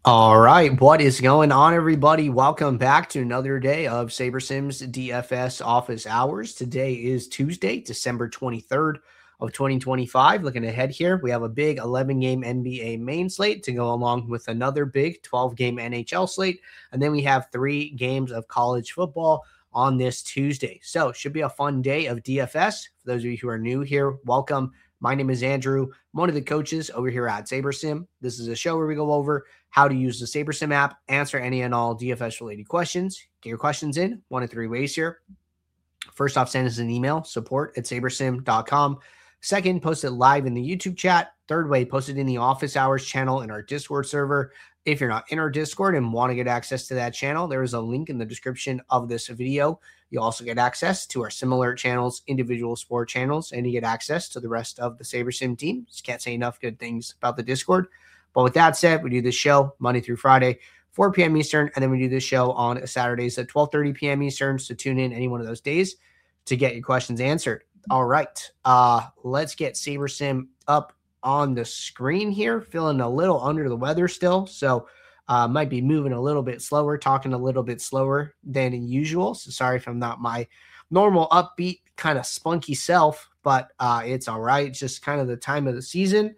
All right, what is going on, everybody? Welcome back to another day of SaberSims DFS office hours. Today is Tuesday, December 23rd of 2025. Looking ahead here, we have a big 11-game NBA main slate to go along with another big 12-game NHL slate, and then we have 3 games of college football on this Tuesday. So, should be a fun day of DFS. For those of you who are new here, welcome. My name is Andrew. I'm one of the coaches over here at SaberSim. This is a show where we go over how to use the SaberSim app, answer any and all DFS related questions. Get your questions in one of 3 ways here. First off, send us an email, support@sabersim.com. Second, post it live in the YouTube chat. Third way, post it in the office hours channel in our Discord server. If you're not in our Discord and want to get access to that channel, there is a link in the description of this video. You'll also get access to our similar channels, individual sport channels, and you get access to the rest of the SaberSim team. Just can't say enough good things about the Discord. But with that said, we do this show Monday through Friday, 4 p.m. Eastern, and then we do this show on Saturdays at 12:30 p.m. Eastern. So tune in any one of those days to get your questions answered. All right, let's get SaberSim up on the screen here. Feeling a little under the weather still, so might be moving a little bit slower, talking a little bit slower than usual. So sorry if I'm not my normal upbeat, kind of spunky self, but it's all right. It's just kind of the time of the season.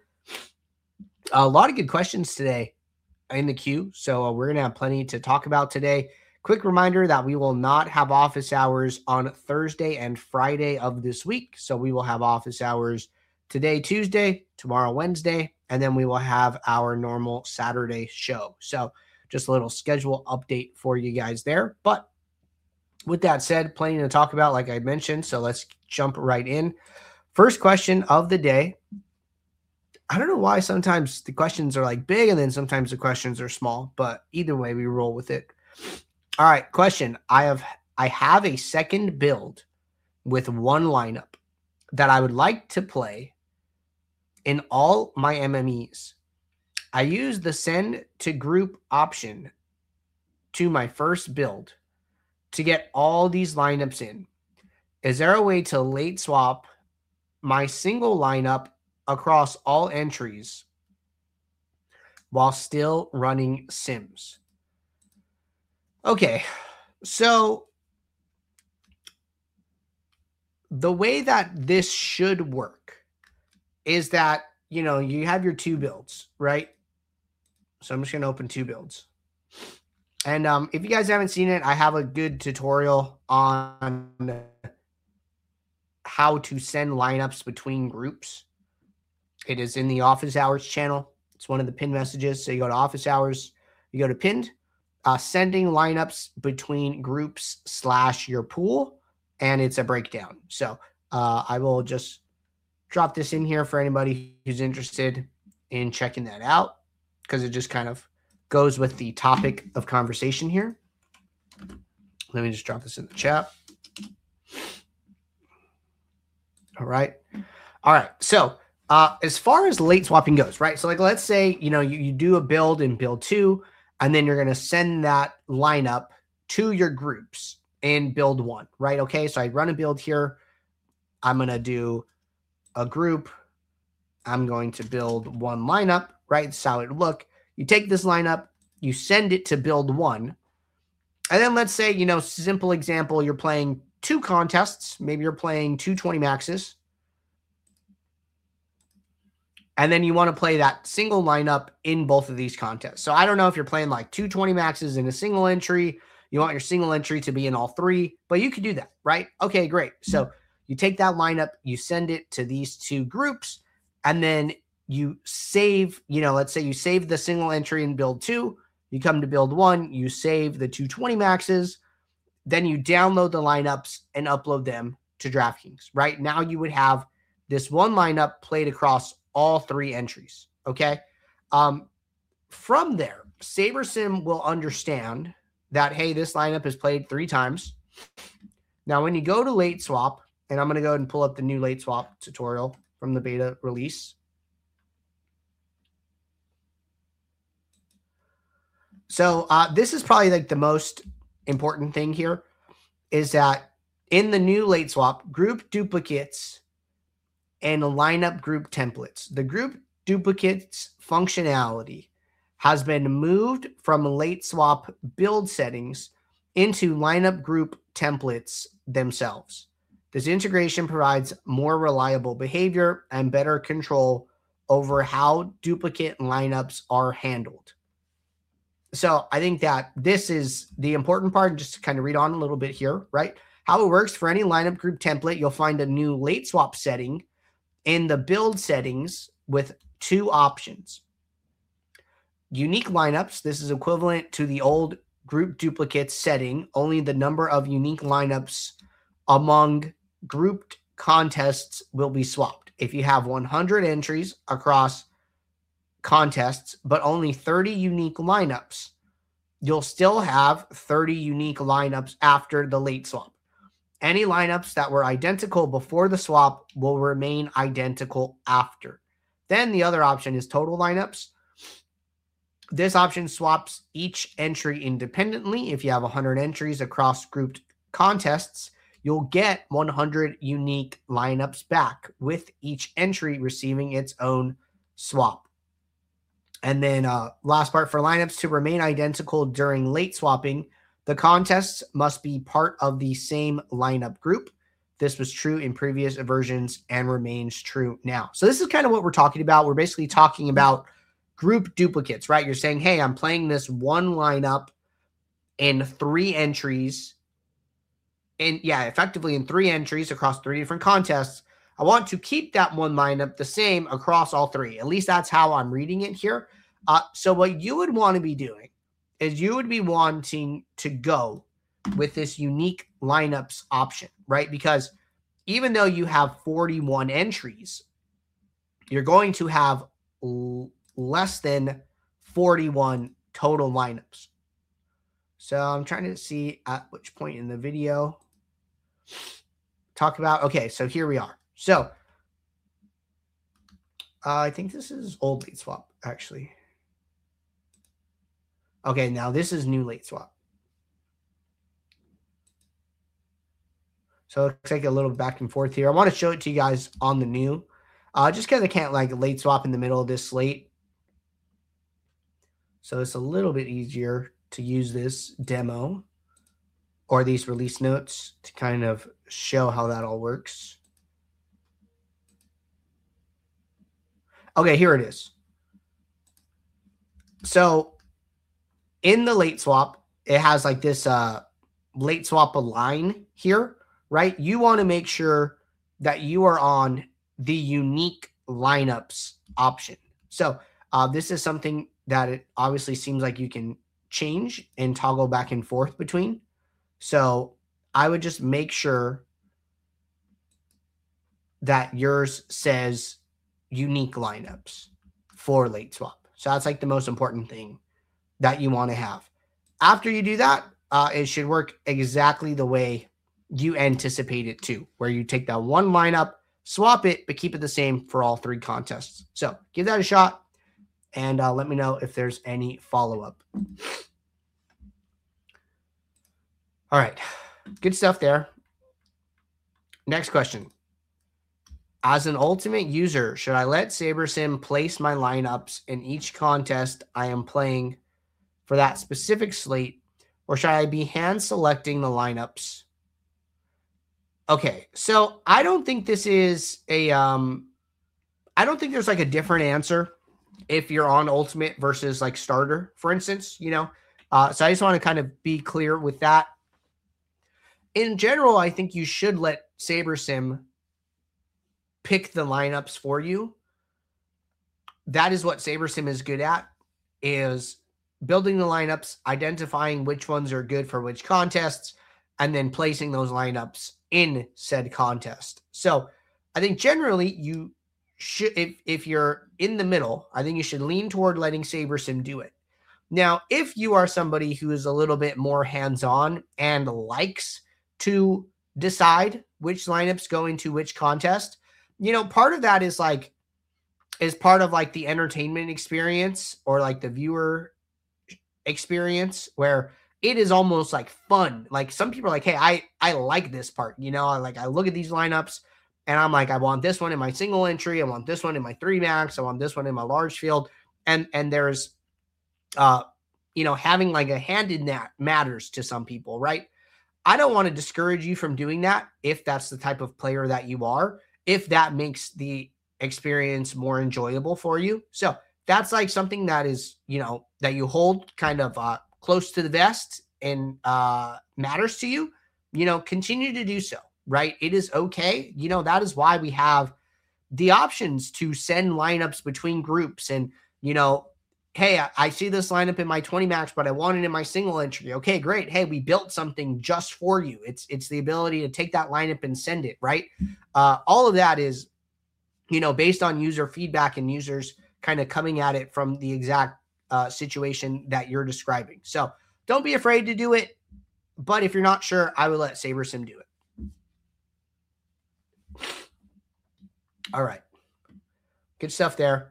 A lot of good questions today in the queue, so we're going to have plenty to talk about today. Quick reminder that we will not have office hours on Thursday and Friday of this week. So we will have office hours today, Tuesday, tomorrow, Wednesday, and then we will have our normal Saturday show. So just a little schedule update for you guys there. But with that said, plenty to talk about, like I mentioned. So let's jump right in. First question of the day. I don't know why sometimes the questions are like big and then sometimes the questions are small, but either way, we roll with it. All right, question. I have a second build with one lineup that I would like to play in all my MMEs. I use the send to group option to my first build to get all these lineups in. Is there a way to late swap my single lineup across all entries while still running Sims? Okay, so the way that this should work is that, you have your 2 builds, right? So I'm just going to open 2 builds. And if you guys haven't seen it, I have a good tutorial on how to send lineups between groups. It is in the office hours channel. It's one of the pinned messages. So you go to office hours, you go to pinned, sending lineups between groups / your pool, and it's a breakdown. So I will just drop this in here for anybody who's interested in checking that out, because it just kind of goes with the topic of conversation here. Let me just drop this in the chat. All right. So as far as late swapping goes, right? So like, let's say, you do a build in build 2, and then you're going to send that lineup to your groups in build 1, right? Okay. So I run a build here. I'm going to do a group. I'm going to build one lineup, right? That's how it would look. You take this lineup, you send it to build 1. And then let's say, simple example, you're playing 2 contests. Maybe you're playing 220 maxes. And then you want to play that single lineup in both of these contests. So I don't know if you're playing like 220 maxes in a single entry. You want your single entry to be in all 3, but you could do that, right? Okay, great. So you take that lineup, you send it to these 2 groups, and then you save, let's say you save the single entry in build 2, you come to build 1, you save the 220 maxes, then you download the lineups and upload them to DraftKings, right? Now you would have this one lineup played across all 3 entries, okay? From there, SaberSim will understand that, hey, this lineup is played 3 times. Now, when you go to late swap, and I'm going to go ahead and pull up the new late swap tutorial from the beta release. So this is probably like the most important thing here, is that in the new late swap, group duplicates and lineup group templates. The group duplicates functionality has been moved from late swap build settings into lineup group templates themselves. This integration provides more reliable behavior and better control over how duplicate lineups are handled. So I think that this is the important part, just to kind of read on a little bit here, right? How it works for any lineup group template, you'll find a new late swap setting in the build settings with two options. Unique lineups, this is equivalent to the old group duplicates setting, only the number of unique lineups among grouped contests will be swapped. If you have 100 entries across contests, but only 30 unique lineups, you'll still have 30 unique lineups after the late swap. Any lineups that were identical before the swap will remain identical after. Then the other option is total lineups. This option swaps each entry independently. If you have 100 entries across grouped contests, you'll get 100 unique lineups back, with each entry receiving its own swap. And then last part, for lineups to remain identical during late swapping, the contests must be part of the same lineup group. This was true in previous versions and remains true now. So this is kind of what we're talking about. We're basically talking about group duplicates, right? You're saying, hey, I'm playing this one lineup in 3 entries. And yeah, effectively in 3 entries across 3 different contests. I want to keep that one lineup the same across all 3. At least that's how I'm reading it here. So what you would want to be doing is you would be wanting to go with this unique lineups option, right? Because even though you have 41 entries, you're going to have less than 41 total lineups. So I'm trying to see at which point in the video talk about. Okay, so here we are. So I think this is old late swap, actually. Okay, now this is new late swap. So it looks like a little back and forth here. I want to show it to you guys on the new, just because I can't like late swap in the middle of this slate. So it's a little bit easier to use this demo or these release notes to kind of show how that all works. Okay, here it is. So in the late swap, it has like this late swap align here, right? You want to make sure that you are on the unique lineups option. So this is something that it obviously seems like you can change and toggle back and forth between. So I would just make sure that yours says unique lineups for late swap. So that's like the most important thing that you want to have. After you do that, it should work exactly the way you anticipate it to, where you take that one lineup, swap it, but keep it the same for all 3 contests. So give that a shot and let me know if there's any follow-up. All right, good stuff there. Next question. As an ultimate user, should I let SaberSim place my lineups in each contest I am playing for that specific slate, or should I be hand selecting the lineups? Okay, so I don't think this is a, I don't think there's like a different answer if you're on ultimate versus like starter, for instance, you know? So I just want to kind of be clear with that. In general, I think you should let SaberSim pick the lineups for you. That is what SaberSim is good at, is building the lineups, identifying which ones are good for which contests, and then placing those lineups in said contest. So I think generally you should, if you're in the middle, I think you should lean toward letting SaberSim do it. Now, if you are somebody who is a little bit more hands-on and likes to decide which lineups go into which contest, you know, part of that is like, is part of like the entertainment experience or like the viewer experience, where it is almost like fun. Like some people are like, hey, I like this part, you know, I look at these lineups and I'm like, I want this one in my single entry. I want this one in my 3 max. I want this one in my large field. And there's having like a hand in that matters to some people, right? I don't want to discourage you from doing that if that's the type of player that you are, if that makes the experience more enjoyable for you. So that's like something that is, that you hold kind of close to the vest and matters to you, continue to do so, right? It is okay. That is why we have the options to send lineups between groups and, hey, I see this lineup in my 20 max, but I want it in my single entry. Okay, great. Hey, we built something just for you. It's the ability to take that lineup and send it, right? All of that is, based on user feedback and users kind of coming at it from the exact situation that you're describing. So don't be afraid to do it. But if you're not sure, I would let SaberSim do it. All right. Good stuff there.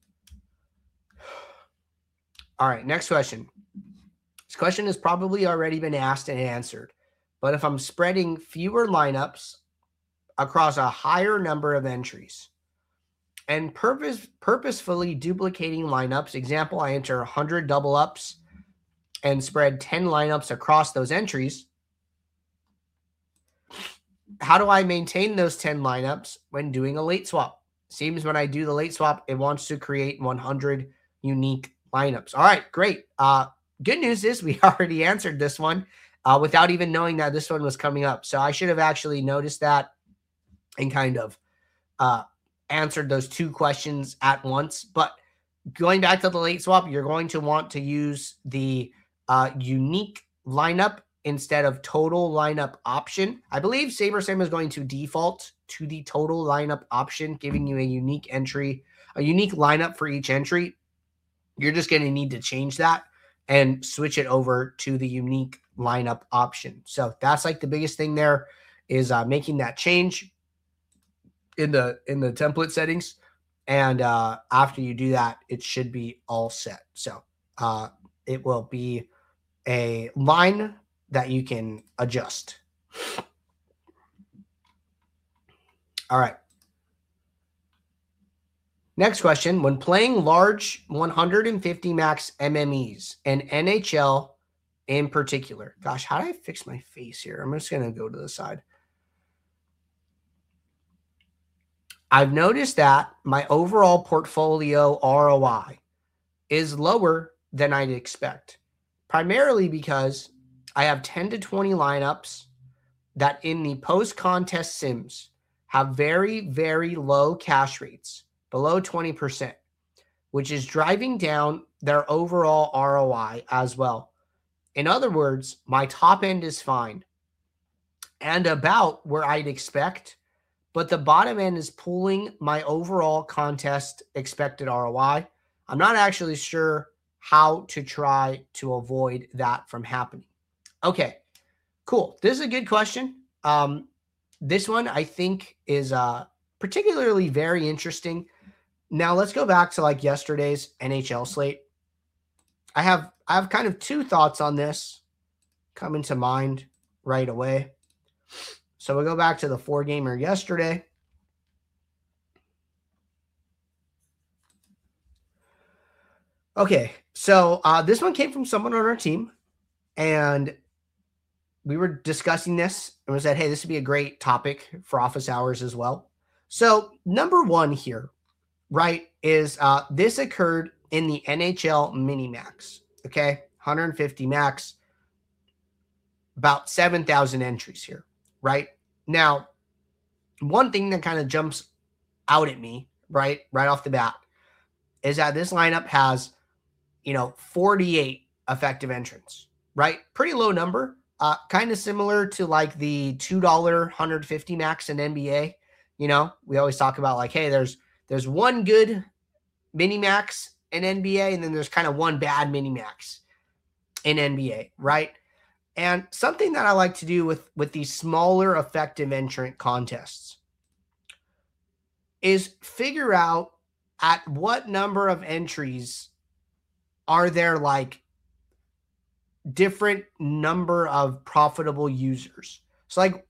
All right, next question. This question has probably already been asked and answered, but if I'm spreading fewer lineups across a higher number of entries and purposefully duplicating lineups, example, I enter 100 double ups and spread 10 lineups across those entries, how do I maintain those 10 lineups when doing a late swap? Seems when I do the late swap, it wants to create 100 unique lineups. All right, great. Good news is we already answered this one without even knowing that this one was coming up. So I should have actually noticed that and kind of answered those two questions at once. But going back to the late swap, you're going to want to use the unique lineup instead of total lineup option. I believe SaberSim is going to default to the total lineup option, giving you a unique entry, a unique lineup for each entry. You're just going to need to change that and switch it over to the unique lineup option. So that's like the biggest thing there is making that change in the template settings. And after you do that, it should be all set. So it will be a line that you can adjust. All right. Next question. When playing large 150 max MMEs and NHL in particular. Gosh, how do I fix my face here? I'm just going to go to the side. I've noticed that my overall portfolio ROI is lower than I'd expect, primarily because I have 10 to 20 lineups that in the post-contest sims have very, very low cash rates, below 20%, which is driving down their overall ROI as well. In other words, my top end is fine and about where I'd expect, but the bottom end is pulling my overall contest expected ROI. I'm not actually sure how to try to avoid that from happening. Okay, cool. This is a good question. This one I think is particularly very interesting. Now let's go back to like yesterday's NHL slate. I have kind of two thoughts on this coming to mind right away. So we'll go back to the 4-gamer yesterday. Okay, so this one came from someone on our team, and we were discussing this and we said, hey, this would be a great topic for office hours as well. So number one here, right, is this occurred in the NHL Minimax, okay? 150 max, about 7,000 entries here, right? Now, one thing that kind of jumps out at me, right off the bat, is that this lineup has, 48 effective entrants, right? Pretty low number, kind of similar to like the $2 150 max in NBA. We always talk about like, hey, there's one good mini max in NBA, and then there's kind of one bad mini max in NBA, right? And something that I like to do with these smaller effective entrant contests is figure out at what number of entries are there like different number of profitable users. So like,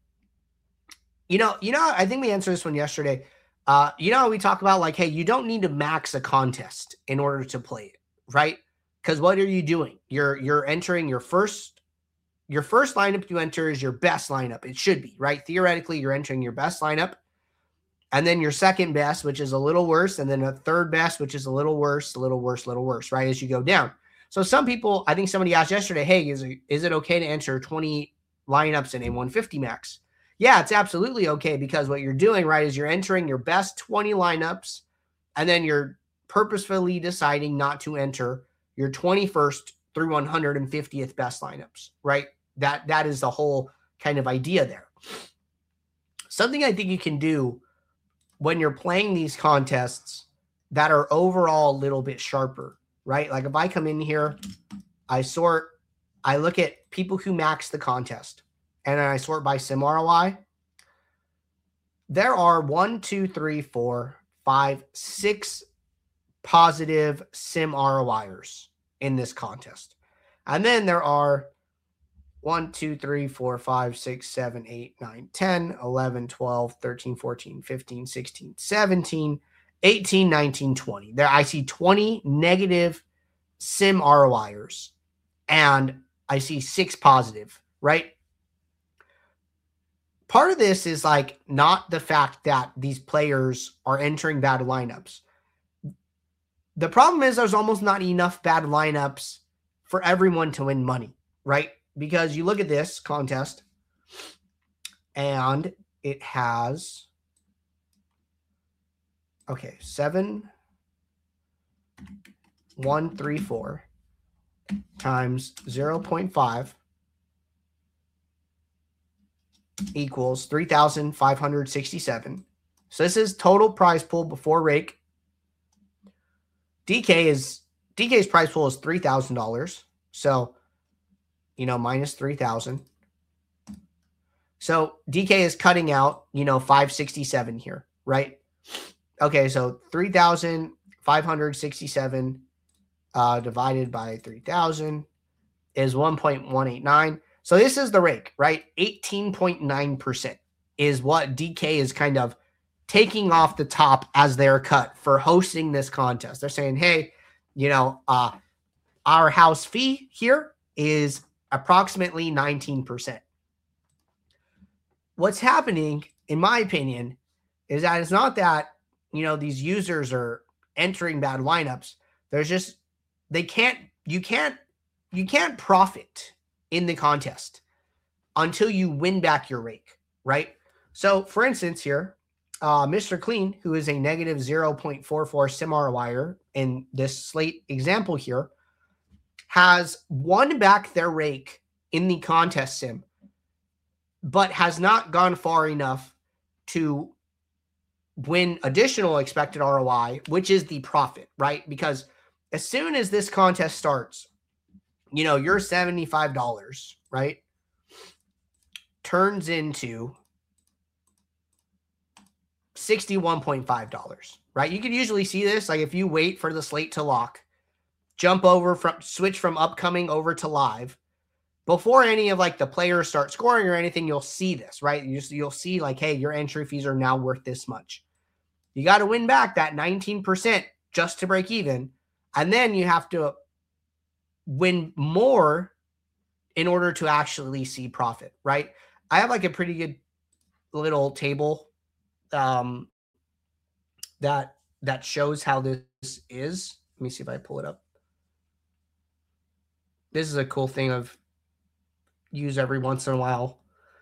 I think we answered this one yesterday. We talk about like, hey, you don't need to max a contest in order to play it, right? Because what are you doing? You're entering your first lineup you enter is your best lineup. It should be, right? Theoretically, you're entering your best lineup, and then your second best, which is a little worse, and then a third best, which is a little worse, right, as you go down. So some people, I think somebody asked yesterday, hey, is it okay to enter 20 lineups in a 150 max? Yeah, it's absolutely okay, because what you're doing, right, is you're entering your best 20 lineups, and then you're purposefully deciding not to enter your 21st through 150th best lineups, right? That is the whole kind of idea there. Something I think you can do when you're playing these contests that are overall a little bit sharper, right? Like if I come in here, I look at people who max the contest, and then I sort by sim ROI. There are 6 positive sim ROIers in this contest. And then there are 1, 2, 3, 4, 5, 6, 7, 8, 9, 10, 11, 12, 13, 14, 15, 16, 17, 18, 19, 20. There I see 20 negative sim ROIers, and I see 6 positive, right? Part of this is like not the fact that these players are entering bad lineups. The problem is there's almost not enough bad lineups for everyone to win money, right? Because you look at this contest, and it has, 7, 1, 3, 4 times 0.5 equals 3,567. So this is total prize pool before rake. DK's prize pool is $3,000. So, minus 3,000. So DK is cutting out, 567 here, right? Okay, so 3,567 divided by 3,000 is 1.189. So this is the rake, right? 18.9% is what DK is kind of taking off the top as their cut for hosting this contest. They're saying, hey, our house fee here is approximately 19%. What's happening, in my opinion, is that it's not that, these users are entering bad lineups. There's just, you can't profit in the contest until you win back your rake, right? So for instance here, Mr. Clean, who is a negative 0.44 sim ROIer in this slate example here, has won back their rake in the contest sim, but has not gone far enough to win additional expected ROI, which is the profit, right? Because as soon as this contest starts, your $75, right, turns into $61.5, right? You can usually see this, like if you wait for the slate to lock, switch from upcoming over to live, before any of like the players start scoring or anything, you'll see this, right? You'll see like, hey, your entry fees are now worth this much. You got to win back that 19% just to break even. And then you have to win more in order to actually see profit, right? I have like a pretty good little table that shows how this is. Let me see if I pull it up. This is a cool thing I've used every once in a while.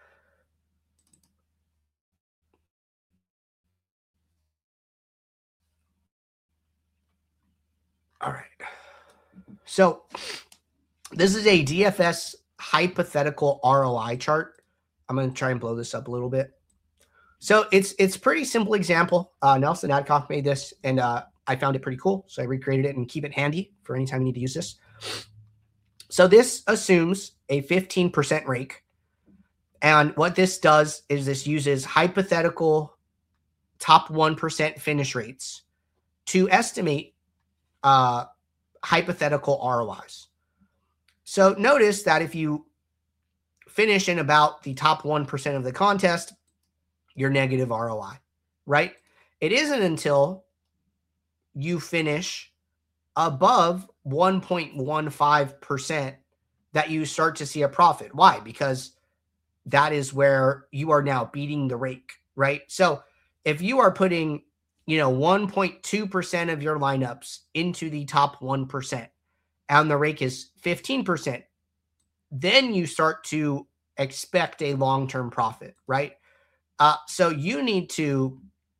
All right. So this is a DFS hypothetical ROI chart. I'm going to try and blow this up a little bit. So it's pretty simple example. Nelson Adcock made this, and I found it pretty cool. So I recreated it and keep it handy for anytime you need to use this. So this assumes a 15% rake. And what this does is this uses hypothetical top 1% finish rates to estimate hypothetical ROIs. So notice that if you finish in about the top 1% of the contest, your negative ROI, right? It isn't until you finish above 1.15% that you start to see a profit. Why? Because that is where you are now beating the rake, right? So if you are putting, 1.2% of your lineups into the top 1% and the rake is 15%, then you start to expect a long-term profit, right? So you need to,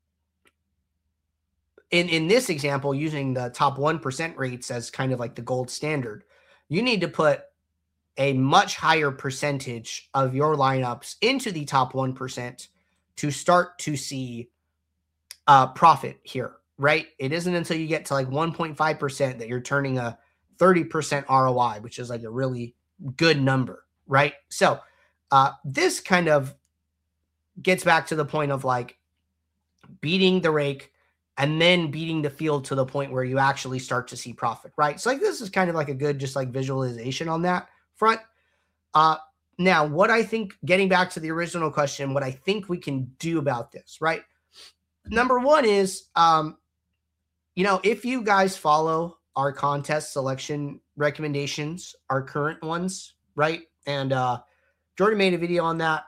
in this example, using the top 1% rates as kind of like the gold standard, you need to put a much higher percentage of your lineups into the top 1% to start to see profit here, right? It isn't until you get to like 1.5% that you're turning a 30% ROI, which is like a really good number, right? So this kind of gets back to the point of like beating the rake and then beating the field to the point where you actually start to see profit, right? So like this is kind of like a good just like visualization on that front. Now, what I think, getting back to the original question, what I think we can do about this, right? Number one is, if you guys follow our contest selection recommendations, our current ones, right? And Jordan made a video on that.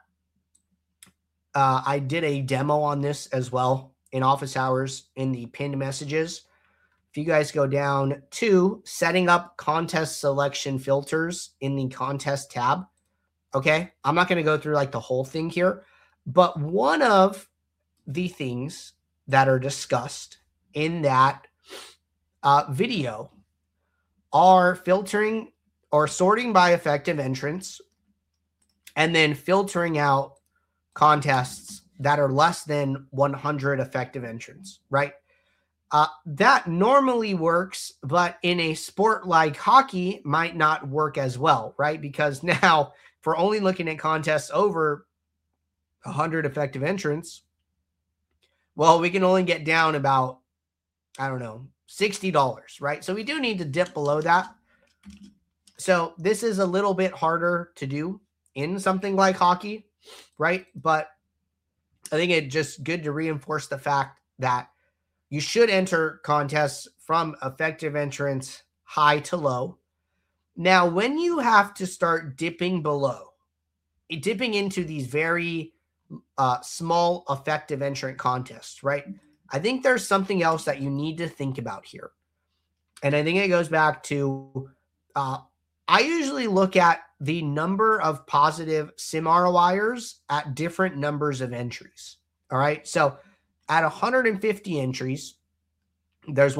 I did a demo on this as well in office hours in the pinned messages. If you guys go down to setting up contest selection filters in the contest tab, okay, I'm not going to go through like the whole thing here, but one of the things that are discussed in that video are filtering or sorting by effective entrance and then filtering out contests that are less than 100 effective entrants, right? That normally works, but in a sport like hockey might not work as well, right? Because now if we're only looking at contests over 100 effective entrants, well, we can only get down about, I don't know, $60, right? So we do need to dip below that. So this is a little bit harder to do in something like hockey, right? But I think it's just good to reinforce the fact that you should enter contests from effective entrance high to low. Now, when you have to start dipping into these very small effective entrant contests, right? I think there's something else that you need to think about here. And I think it goes back to, I usually look at the number of positive sim ROIers at different numbers of entries. All right. So at 150 entries, there's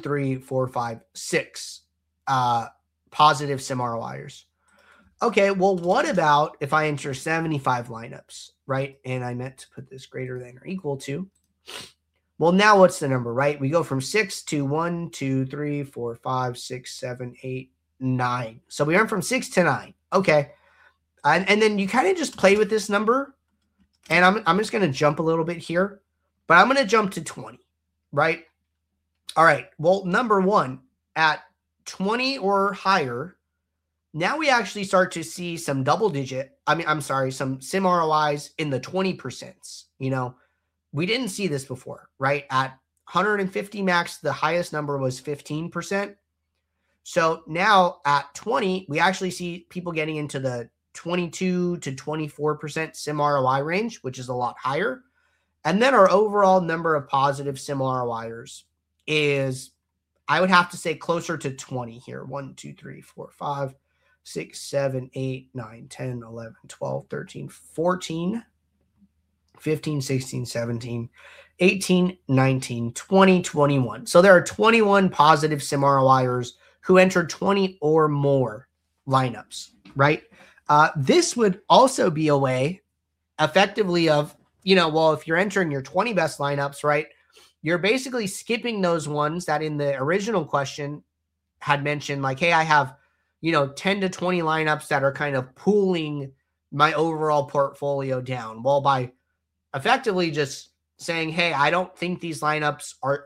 6 positive sim ROIers. Okay, well, what about if I enter 75 lineups, right? And I meant to put this greater than or equal to. Well, now what's the number, right? We go from 6 to 1, 2, 3, 4, 5, 6, 7, 8, 9. So we went from 6 to 9. Okay. And then you kind of just play with this number. And I'm just going to jump a little bit here. But I'm going to jump to 20, right? All right. Well, number one, at 20 or higher, now we actually start to see some some sim ROIs in the 20%. We didn't see this before, right? At 150 max, the highest number was 15%. So now at 20, we actually see people getting into the 22 to 24% sim ROI range, which is a lot higher. And then our overall number of positive sim ROIers is, I would have to say, closer to 20 here. 1, 2, 3, 4, 5, 6, 7, 8, 9, 10, 11, 12, 13, 14, 15, 16, 17, 18, 19, 20, 21. So there are 21 positive sim ROIers who entered 20 or more lineups, right? This would also be a way effectively of, if you're entering your 20 best lineups, right, you're basically skipping those ones that in the original question had mentioned, like, hey, I have, 10 to 20 lineups that are kind of pooling my overall portfolio down. Well, by effectively just saying, hey, I don't think these lineups are,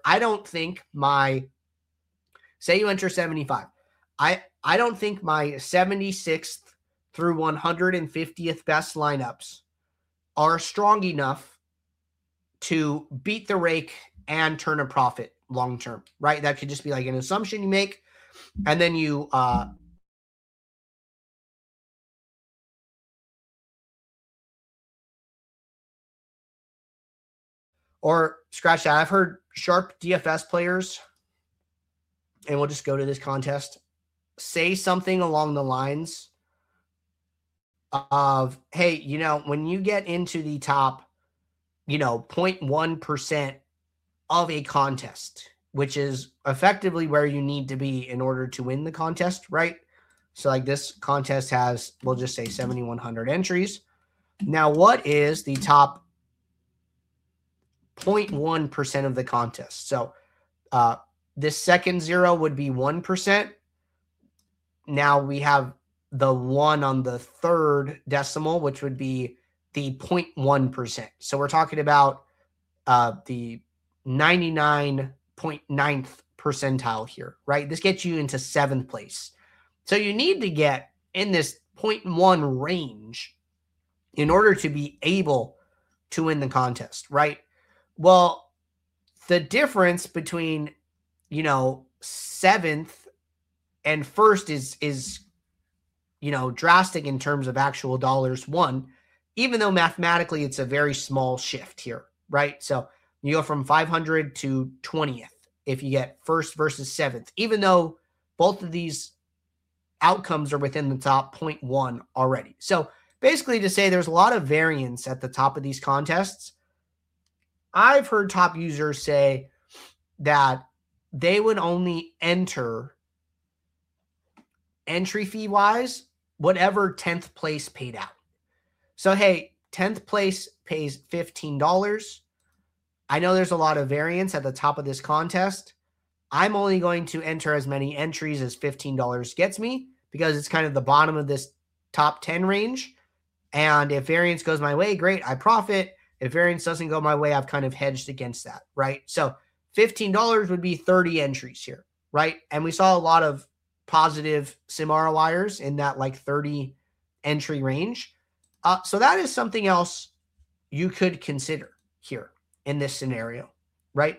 say you enter 75. I don't think my 76th through 150th best lineups are strong enough to beat the rake and turn a profit long term, right? That could just be like an assumption you make. And then you or scratch that. I've heard sharp DFS players, and we'll just go to this contest, say something along the lines of, hey, you know, when you get into the top, you know, 0.1% of a contest, which is effectively where you need to be in order to win the contest, right? So like this contest has, we'll just say 7,100 entries. Now, what is the top 0.1% of the contest? So this second zero would be 1%. Now we have the 1 on the third decimal, which would be the 0.1%. So we're talking about the 99.9th percentile here, right? This gets you into 7th place. So you need to get in this 0.1 range in order to be able to win the contest, right? Well, the difference between, you know, 7th and 1st is you know, drastic in terms of actual dollars won, even though mathematically it's a very small shift here, right? So you go from 500 to 20th if you get 1st versus 7th, even though both of these outcomes are within the top 0.1 already. So basically to say there's a lot of variance at the top of these contests. I've heard top users say that they would only enter entry fee wise whatever 10th place paid out. So, hey, 10th place pays $15. I know there's a lot of variance at the top of this contest. I'm only going to enter as many entries as $15 gets me because it's kind of the bottom of this top 10 range. And if variance goes my way, great, I profit. If variance doesn't go my way, I've kind of hedged against that, right? So $15 would be 30 entries here, right? And we saw a lot of positive sim ROIers in that like 30 entry range. So that is something else you could consider here in this scenario, right?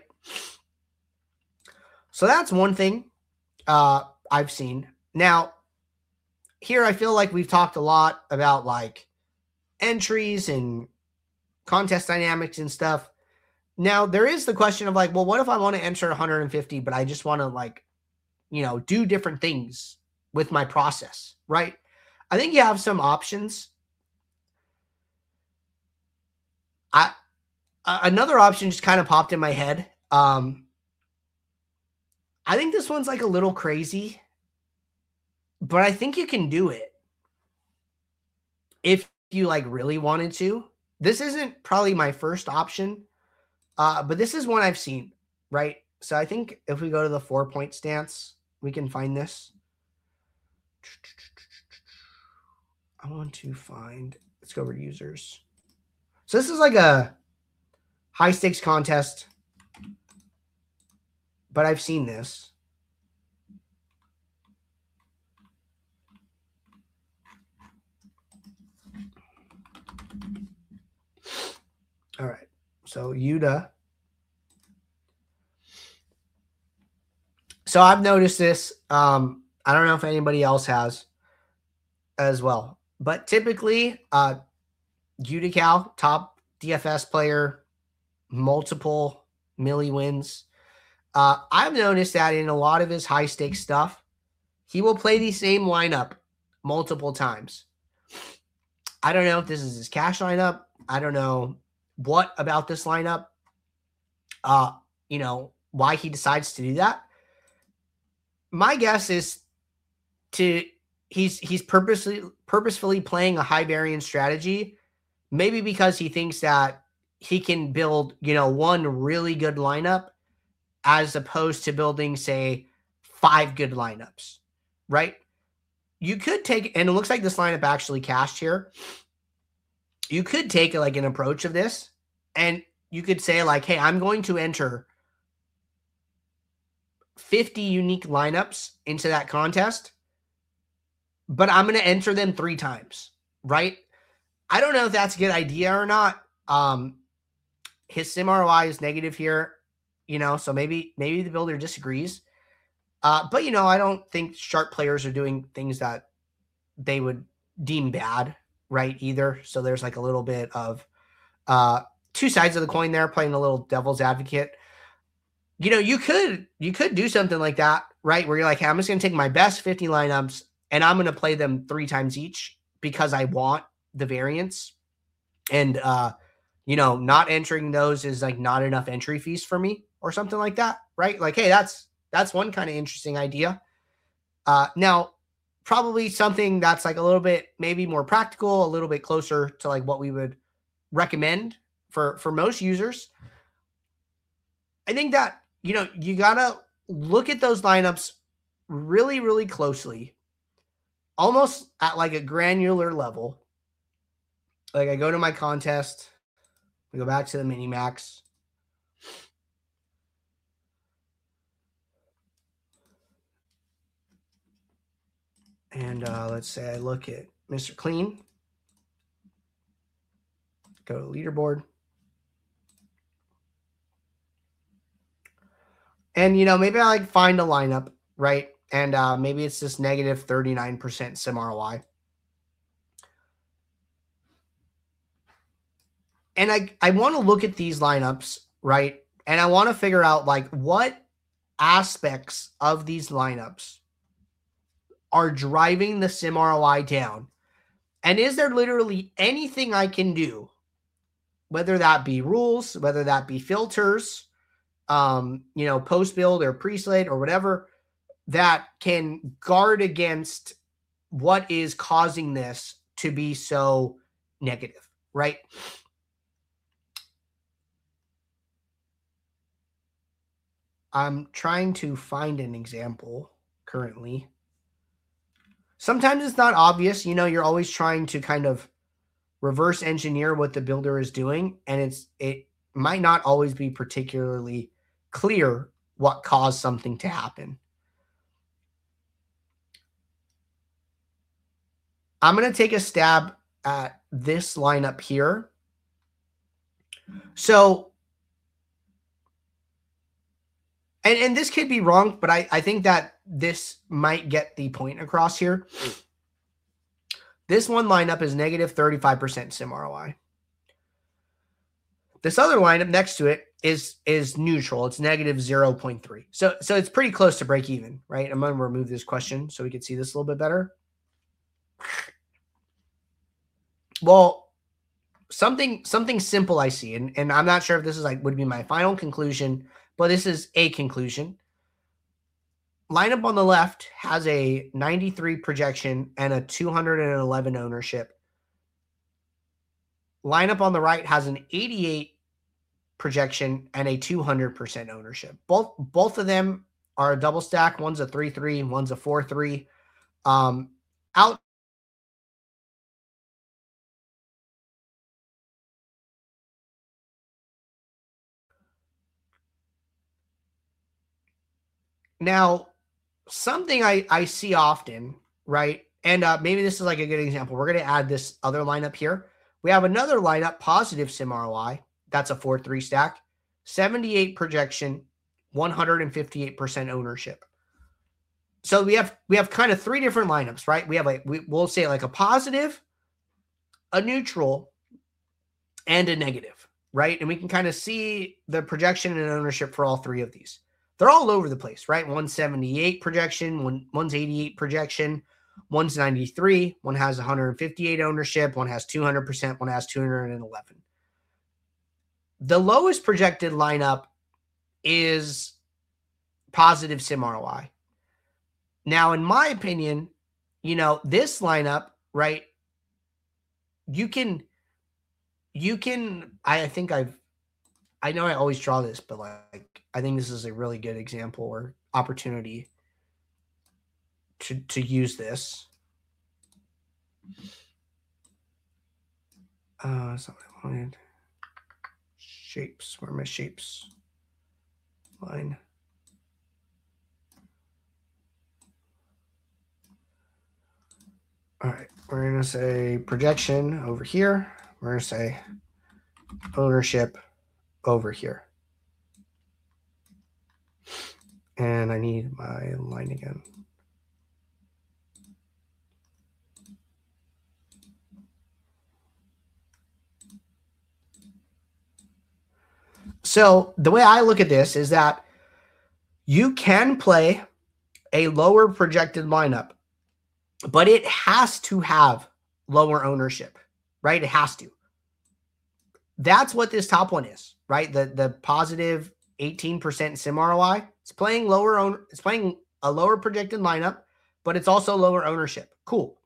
So that's one thing I've seen. Now, here I feel like we've talked a lot about like entries and contest dynamics and stuff. Now, there is the question of like, well, what if I want to enter 150, but I just want to like, you know, do different things with my process, right? I think you have some options. Another option just kind of popped in my head. I think this one's like a little crazy, but I think you can do it if you like really wanted to. This isn't probably my first option, but this is one I've seen, right? So I think if we go to the 4-point stance, we can find this. I want to find, let's go over to users. So this is like a high stakes contest, but I've seen this. All right. So Yuta. So I've noticed this. I don't know if anybody else has as well, but typically Udical, top DFS player, multiple milli wins. I've noticed that in a lot of his high stakes stuff, he will play the same lineup multiple times. I don't know if this is his cash lineup. I don't know what about this lineup, you know, why he decides to do that. My guess is he's purposefully playing a high variance strategy, maybe because he thinks that he can build, you know, one really good lineup as opposed to building, say, 5 good lineups, right? You could take, and it looks like this lineup actually cashed here. You could take like an approach of this, and you could say like, hey, I'm going to enter 50 unique lineups into that contest, but I'm going to enter them 3 times, right? I don't know if that's a good idea or not. His sim ROI is negative here, you know, so maybe the builder disagrees. But, you know, I don't think sharp players are doing things that they would deem bad, right, either. So there's like a little bit of two sides of the coin there, playing a little devil's advocate. You know, you could do something like that, right? Where you're like, hey, I'm just going to take my best 50 lineups and I'm going to play them 3 times each because I want the variance. And, you know, not entering those is like not enough entry fees for me or something like that, right? Like, hey, that's one kind of interesting idea. Now, probably something that's like a little bit maybe more practical, a little bit closer to like what we would recommend for most users. I think that, you know, you gotta look at those lineups really, really closely, almost at like a granular level. Like I go to my contest, we go back to the mini max. And let's say I look at Mr. Clean, go to leaderboard. And, you know, maybe I like find a lineup, right? And maybe it's this negative 39% sim ROI. And I want to look at these lineups, right? And I want to figure out like what aspects of these lineups are driving the sim ROI down. And is there literally anything I can do, whether that be rules, whether that be filters, you know, post build or pre-slate or whatever, that can guard against what is causing this to be so negative, right? I'm trying to find an example currently. Sometimes it's not obvious, you know, you're always trying to kind of reverse engineer what the builder is doing, and it might not always be particularly clear what caused something to happen. I'm going to take a stab at this lineup here. So, and this could be wrong, but I think that this might get the point across here. This one lineup is negative 35% sim ROI. This other lineup next to it is neutral. It's negative 0.3. So it's pretty close to break even, right? I'm going to remove this question so we can see this a little bit better. Well, something simple I see, and I'm not sure if this is like would be my final conclusion, but this is a conclusion. Lineup on the left has a 93 projection and a 211 ownership. Lineup on the right has an 88 projection and a 200% ownership. Both of them are a double stack. One's a 3-3 and one's a 4-3. Out now, something I see often, right? And maybe this is like a good example. We're going to add this other lineup here. We have another lineup, positive sim ROI. That's a 4-3 stack, 78 projection, 158% ownership. So we have kind of 3 different lineups, right? We have like we'll say like a positive, a neutral, and a negative, right? And we can kind of see the projection and ownership for all 3 of these. They're all over the place, right? 178 projection, one's 88 projection, one's 93, one has 158 ownership, one has 200%, one has 211. The lowest projected lineup is positive sim ROI. Now, in my opinion, you know, this lineup, right? You can, I know I always draw this, but like, I think this is a really good example or opportunity to use this. That's not what I wanted. Shapes, where are my shapes? Line. All right, we're going to say projection over here. We're going to say ownership over here. And I need my line again. So the way I look at this is that you can play a lower projected lineup, but it has to have lower ownership, right? It has to. That's what this top one is, right? The positive 18% sim ROI. It's playing it's playing a lower projected lineup, but it's also lower ownership. Cool.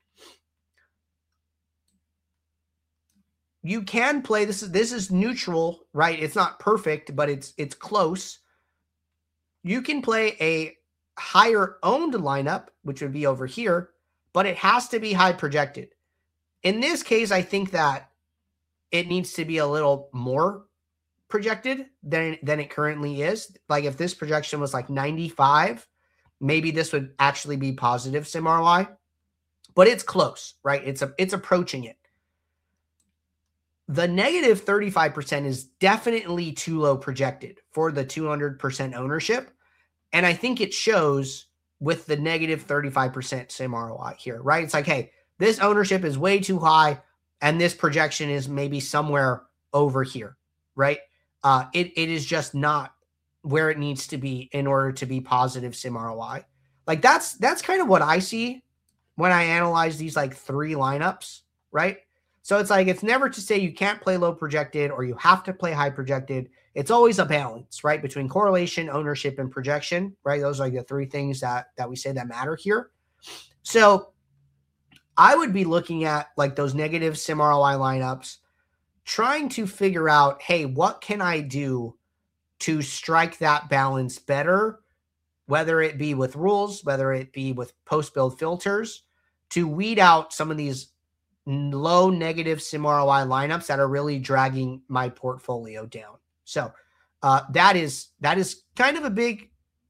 You can play this is neutral, right? It's not perfect, but it's close. You can play a higher owned lineup, which would be over here, but it has to be high projected. In this case, I think that it needs to be a little more projected than it currently is. Like if this projection was like 95, maybe this would actually be positive sim ROI, but it's close, right? It's approaching it. The negative 35% is definitely too low projected for the 200% ownership. And I think it shows with the negative 35% sim ROI here, right? It's like, hey, this ownership is way too high and this projection is maybe somewhere over here, right? It is just not where it needs to be in order to be positive sim ROI. Like that's kind of what I see when I analyze these like three lineups, right? So it's like, it's never to say you can't play low projected or you have to play high projected. It's always a balance, right? Between correlation, ownership, and projection, right? Those are like the three things that we say that matter here. So I would be looking at like those negative sim ROI lineups, trying to figure out, hey, what can I do to strike that balance better, whether it be with rules, whether it be with post-build filters, to weed out some of these low negative sim ROI lineups that are really dragging my portfolio down. So that is kind of a big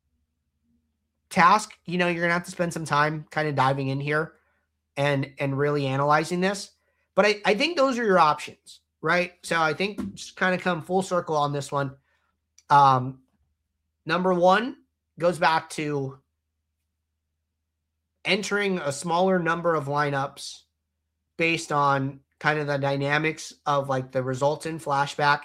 task. You know, you're gonna have to spend some time kind of diving in here and really analyzing this. But I think those are your options, right? So I think just kind of come full circle on this one. Number one goes back to entering a smaller number of lineups based on kind of the dynamics of like the results in flashback.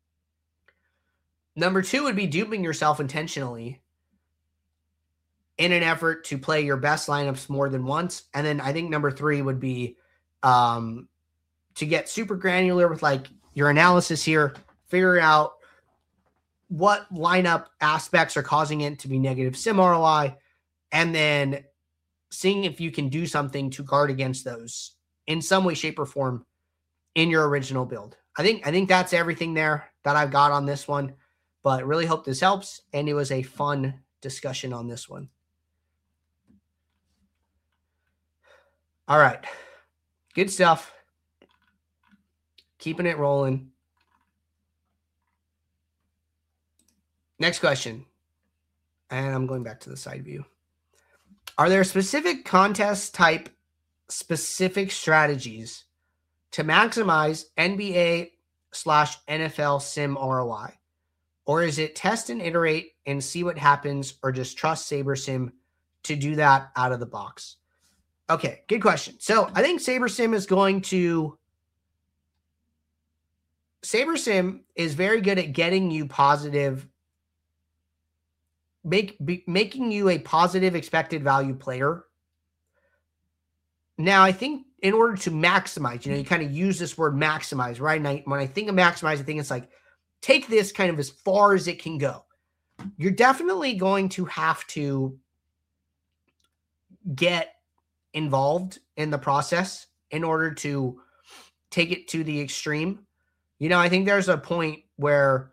Number two would be duping yourself intentionally in an effort to play your best lineups more than once. And then I think number three would be to get super granular with like your analysis here, figure out what lineup aspects are causing it to be negative sim ROI, and then seeing if you can do something to guard against those in some way, shape, or form in your original build. I think that's everything there that I've got on this one, but really hope this helps. And it was a fun discussion on this one. All right. Good stuff. Keeping it rolling. Next question. And I'm going back to the side view. Are there specific contest type specific strategies to maximize NBA/NFL sim ROI? Or is it test and iterate and see what happens, or just trust SaberSim to do that out of the box? Okay, good question. So I think SaberSim is very good at getting you positive, making you a positive expected value player. Now, I think in order to maximize, you kind of use this word maximize, right? And when I think of maximize, I think it's like, take this kind of as far as it can go. You're definitely going to have to get involved in the process in order to take it to the extreme. I think there's a point where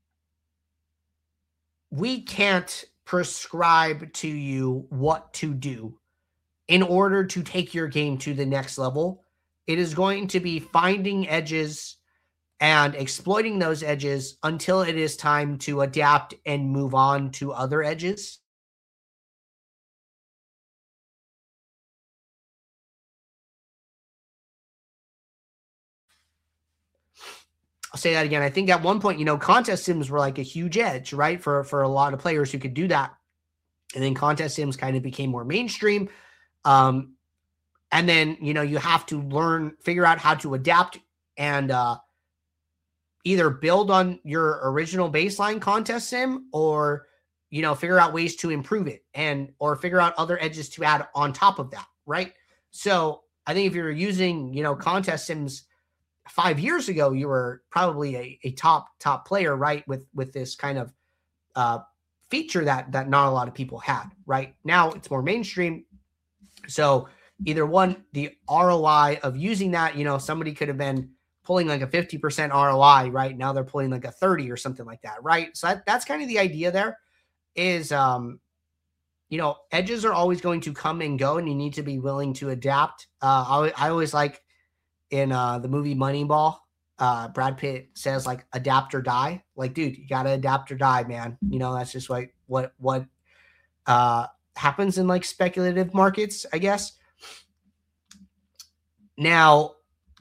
we can't prescribe to you what to do in order to take your game to the next level. It is going to be finding edges and exploiting those edges until it is time to adapt and move on to other edges. I'll say that again. I think at one point, contest sims were like a huge edge, right? For a lot of players who could do that. And then contest sims kind of became more mainstream. And then, you have to figure out how to adapt and either build on your original baseline contest sim, or, figure out ways to improve it or figure out other edges to add on top of that. Right. So I think if you're using, contest sims 5 years ago, you were probably a top player, right? With this kind of feature that not a lot of people had. Right now, it's more mainstream. So either one, the ROI of using that, somebody could have been pulling like a 50% ROI, right? Now they're pulling like a 30 or something like that, right? So that's kind of the idea there is, edges are always going to come and go, and you need to be willing to adapt. I always like in the movie Moneyball, Brad Pitt says like adapt or die. Like, dude, you got to adapt or die, man. That's just like what happens in like speculative markets, I guess. Now,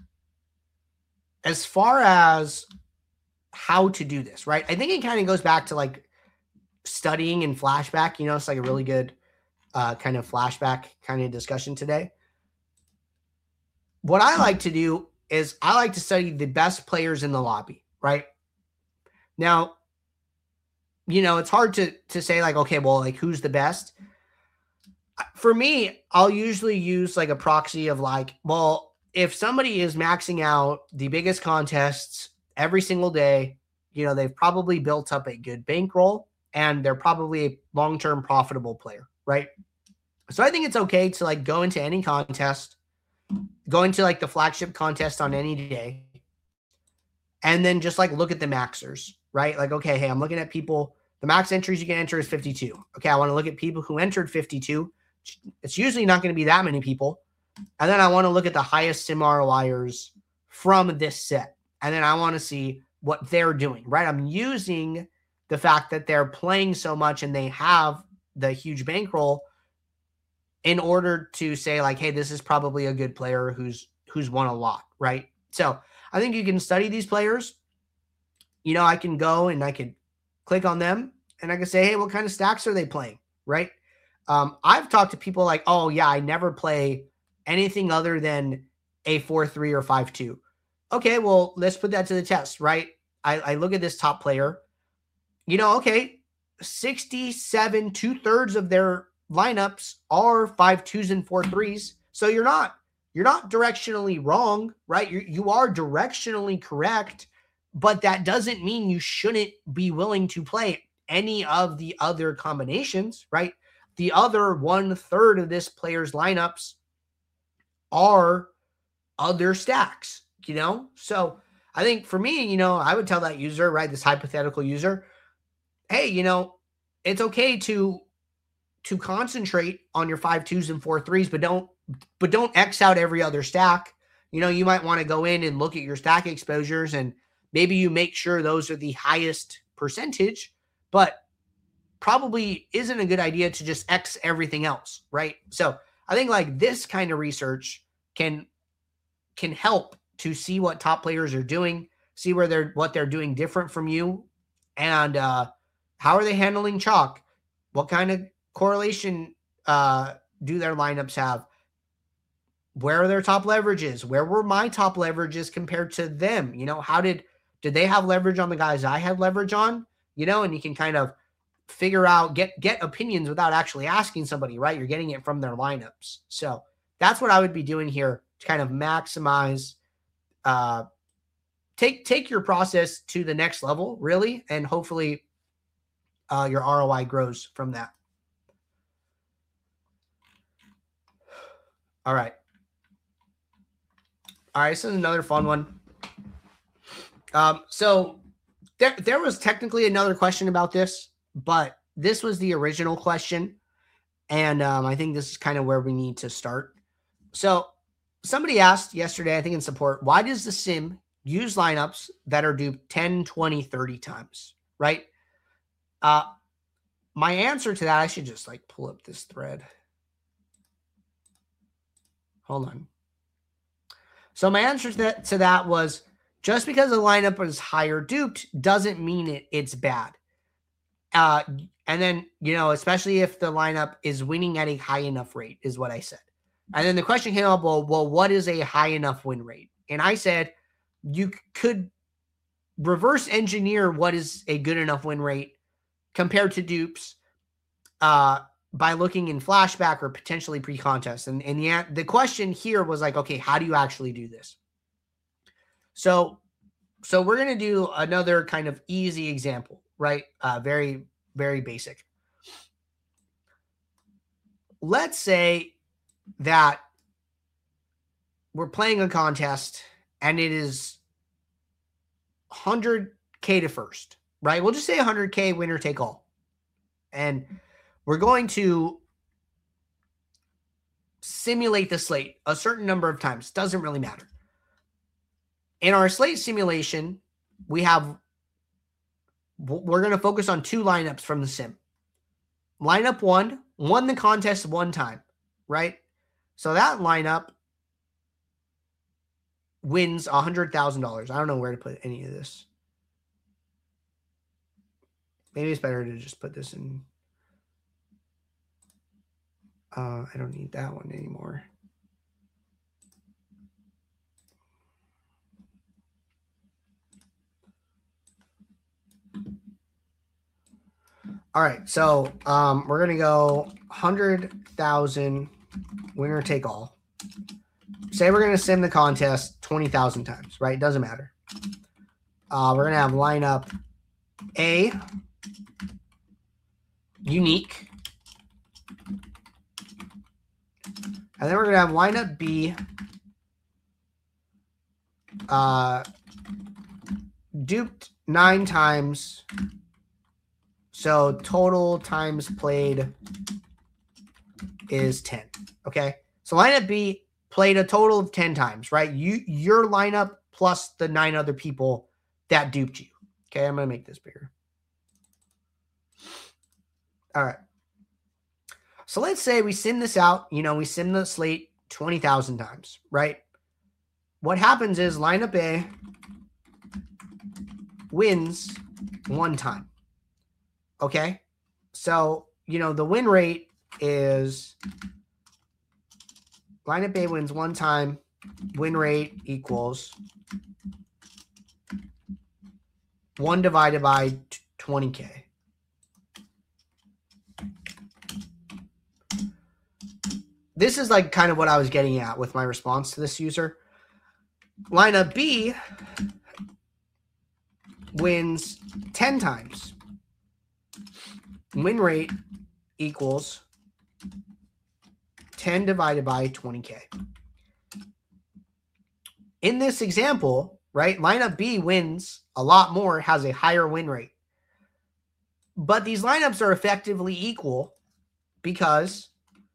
as far as how to do this, right? I think it kind of goes back to like studying in flashback. It's like a really good kind of flashback kind of discussion today. What I like to do is I like to study the best players in the lobby, right? Now, it's hard to say like, okay, well, like who's the best? For me, I'll usually use like a proxy of like, well, if somebody is maxing out the biggest contests every single day, they've probably built up a good bankroll and they're probably a long-term profitable player, right? So I think it's okay to like go into any contest, go into like the flagship contest on any day, and then just like look at the maxers, right? Like, okay, hey, I'm looking at people, the max entries you can enter is 52. Okay, I want to look at people who entered 52. It's usually not going to be that many people. And then I want to look at the highest sim ROIers from this set. And then I want to see what they're doing, right? I'm using the fact that they're playing so much and they have the huge bankroll in order to say like, hey, this is probably a good player who's won a lot, right? So I think you can study these players. I can go and I can click on them and I can say, hey, what kind of stacks are they playing, right? I've talked to people like, oh yeah, I never play anything other than a 4-3 or 5-2. Okay, well, let's put that to the test, right? I look at this top player, okay, 67, 2/3 of their lineups are 5-2s and 4-3s. So you're not directionally wrong, right? You are directionally correct, but that doesn't mean you shouldn't be willing to play any of the other combinations, right? The other 1/3 of this player's lineups are other stacks, So I think for me, I would tell that user, right, this hypothetical user, hey, it's okay to concentrate on your 5-2s and 4-3s, but don't X out every other stack. You might want to go in and look at your stack exposures and maybe you make sure those are the highest percentage, but probably isn't a good idea to just X everything else, right? So I think like this kind of research can help to see what top players are doing, see what they're doing different from you, and how are they handling chalk? What kind of correlation do their lineups have? Where are their top leverages? Where were my top leverages compared to them? How did they have leverage on the guys I had leverage on? And you can kind of figure out, get opinions without actually asking somebody, right? You're getting it from their lineups. So that's what I would be doing here to kind of maximize, take your process to the next level, really, and hopefully your ROI grows from that. All right. This is another fun one. So there was technically another question about this, but this was the original question. And I think this is kind of where we need to start. So somebody asked yesterday, I think in support, why does the sim use lineups that are duped 10, 20, 30 times, right? My answer to that, I should just like pull up this thread. Hold on. So my answer to that was, just because a lineup is higher duped doesn't mean it's bad. And then, especially if the lineup is winning at a high enough rate, is what I said. And then the question came up, well, what is a high enough win rate? And I said, you could reverse engineer what is a good enough win rate compared to dupes by looking in flashback or potentially pre-contest. And the question here was like, okay, how do you actually do this? So we're going to do another kind of easy example, right? Very, very basic. Let's say that we're playing a contest and it is 100K to first, right? We'll just say 100K winner take all. And we're going to simulate the slate a certain number of times. Doesn't really matter. In our slate simulation, we're going to focus on 2 lineups from the sim. Lineup 1 won the contest 1 time, right? So that lineup wins $100,000. I don't know where to put any of this. Maybe it's better to just put this in. I don't need that one anymore. All right, so we're going to go 100,000 winner take all. Say we're going to sim the contest 20,000 times, right? Doesn't matter. We're going to have lineup A, unique. And then we're going to have lineup B, duped 9 times. So total times played is 10. Okay. So lineup B played a total of 10 times, right? Your lineup plus the 9 other people that duped you. Okay. I'm going to make this bigger. All right. So let's say we sim this out. We sim the slate 20,000 times, right? What happens is lineup A wins 1 time. Okay. So, the win rate is lineup A wins 1 time. Win rate equals 1 divided by 20K. This is like kind of what I was getting at with my response to this user. Lineup B wins 10 times. Win rate equals 10 divided by 20K. In this example, right, lineup B wins a lot more, has a higher win rate. But these lineups are effectively equal because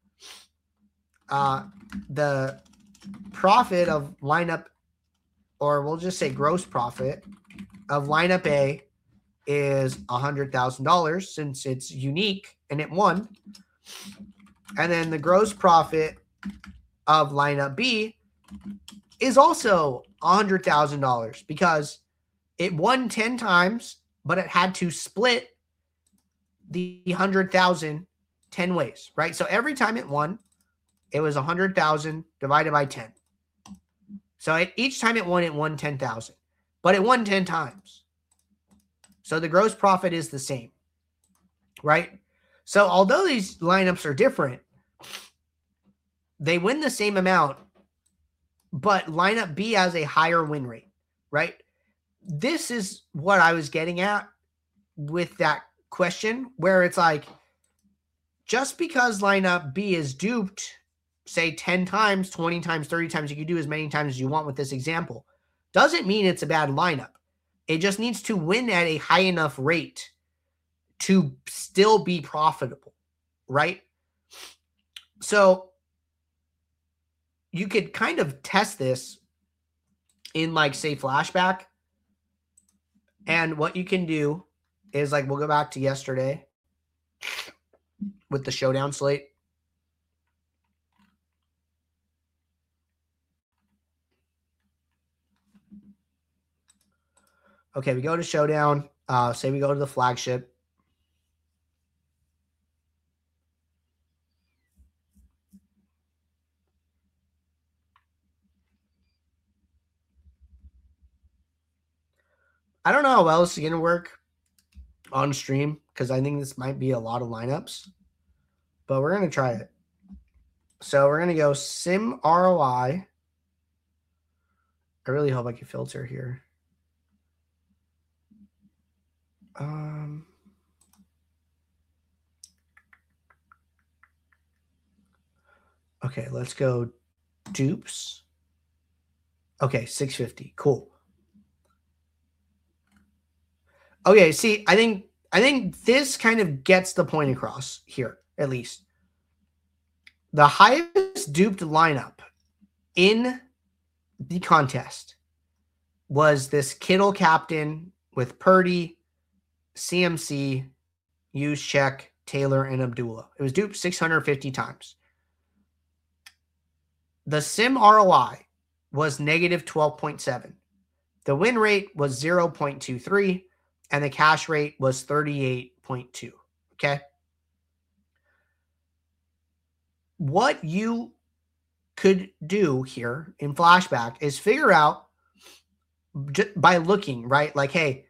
the profit of lineup, or we'll just say gross profit of lineup A is $100,000 since it's unique and it won. And then the gross profit of lineup B is also $100,000 because it won 10 times, but it had to split the 100,000 10 ways, right? So every time it won, it was 100,000 divided by 10. So each time it won 10,000, but it won 10 times. So the gross profit is the same, right? So although these lineups are different, they win the same amount, but lineup B has a higher win rate, right? This is what I was getting at with that question, where it's like, just because lineup B is duped, say 10 times, 20 times, 30 times, you can do as many times as you want with this example, doesn't mean it's a bad lineup. It just needs to win at a high enough rate to still be profitable, right? So you could kind of test this in like, say, flashback. And what you can do is like, we'll go back to yesterday with the showdown slate. Okay, we go to showdown. Say we go to the flagship. I don't know how well this is going to work on stream because I think this might be a lot of lineups, but we're going to try it. So we're going to go sim ROI. I really hope I can filter here. Okay, let's go dupes. Okay, 650. Cool. Okay, see, I think this kind of gets the point across here, at least. The highest duped lineup in the contest was this Kittle captain with Purdy, CMC, Juszczyk, Taylor, and Abdullah. It was duped 650 times. The sim ROI was negative 12.7. The win rate was 0.23, and the cash rate was 38.2. Okay. What you could do here in flashback is figure out by looking, right? Like, hey,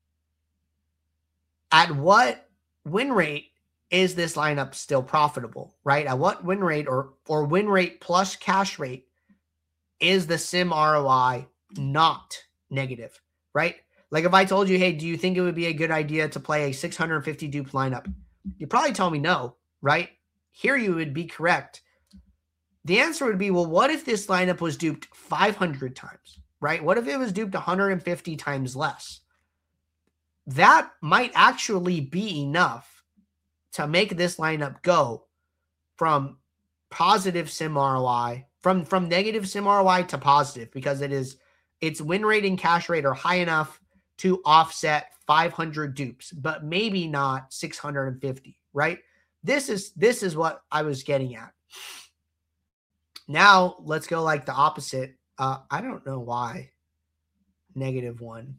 at what win rate is this lineup still profitable, right? At what win rate or win rate plus cash rate is the sim ROI not negative, right? Like if I told you, hey, do you think it would be a good idea to play a 650 dupe lineup? You'd probably tell me no, right? Here you would be correct. The answer would be, well, what if this lineup was duped 500 times, right? What if it was duped 150 times less? That might actually be enough to make this lineup go from positive sim ROI, from negative sim ROI to positive, because its win rate and cash rate are high enough to offset 500 dupes, but maybe not 650, right? This is what I was getting at. Now let's go like the opposite. I don't know why. -1.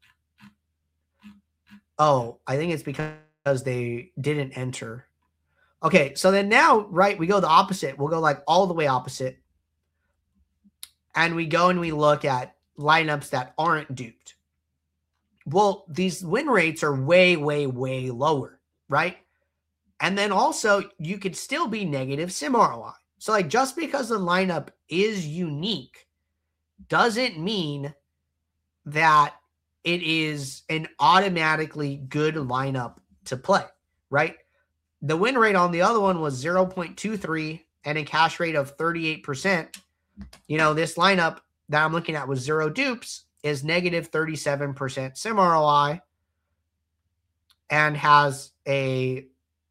Oh, I think it's because they didn't enter. Okay, so then now, right, we go the opposite. We'll go like all the way opposite. And we go and we look at lineups that aren't duped. Well, these win rates are way, way, way lower, right? And then also you could still be negative sim ROI. So like just because the lineup is unique doesn't mean that it is an automatically good lineup to play, right? The win rate on the other one was 0.23 and a cash rate of 38%. You know, this lineup that I'm looking at with 0 dupes is negative 37% sim ROI and has a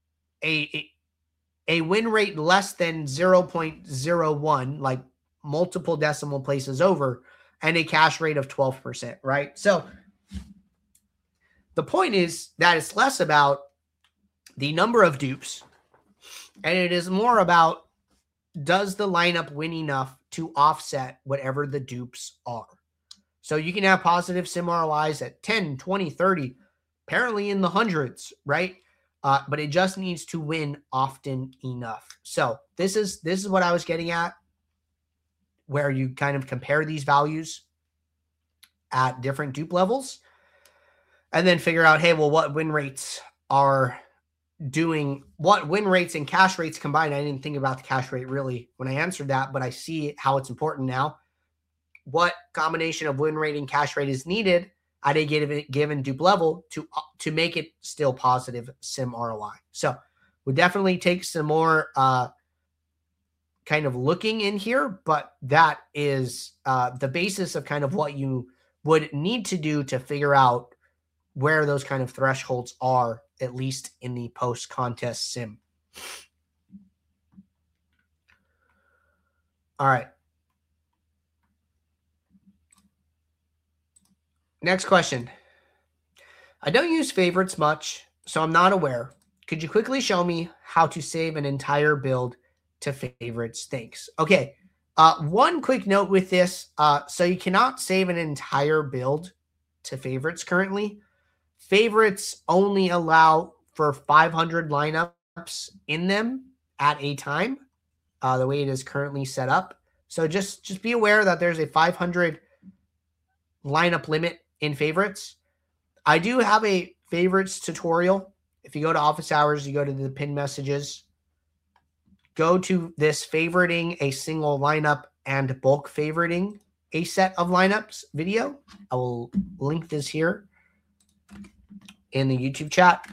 win rate less than 0.01, like multiple decimal places over, and a cash rate of 12%, right? So the point is that it's less about the number of dupes, and it is more about, does the lineup win enough to offset whatever the dupes are? So you can have positive sim ROIs at 10, 20, 30, apparently in the hundreds, right? But it just needs to win often enough. So this is what I was getting at, where you kind of compare these values at different dupe levels and then figure out, hey, well, what win rates are doing, what win rates and cash rates combined. I didn't think about the cash rate really when I answered that, but I see how it's important now. What combination of win rate and cash rate is needed at a given dupe level to make it still positive sim ROI. So we definitely take some more kind of looking in here, but that is the basis of kind of what you would need to do to figure out where those kind of thresholds are, at least in the post-contest sim. All right. Next question. I don't use favorites much, so I'm not aware. Could you quickly show me how to save an entire build to favorites? Thanks. Okay. One quick note with this. So you cannot save an entire build to favorites currently. Favorites only allow for 500 lineups in them at a time, the way it is currently set up. So just be aware that there's a 500 lineup limit in favorites. I do have a favorites tutorial. If you go to office hours, you go to the pinned messages, go to this favoriting a single lineup and bulk favoriting a set of lineups video. I will link this here in the YouTube chat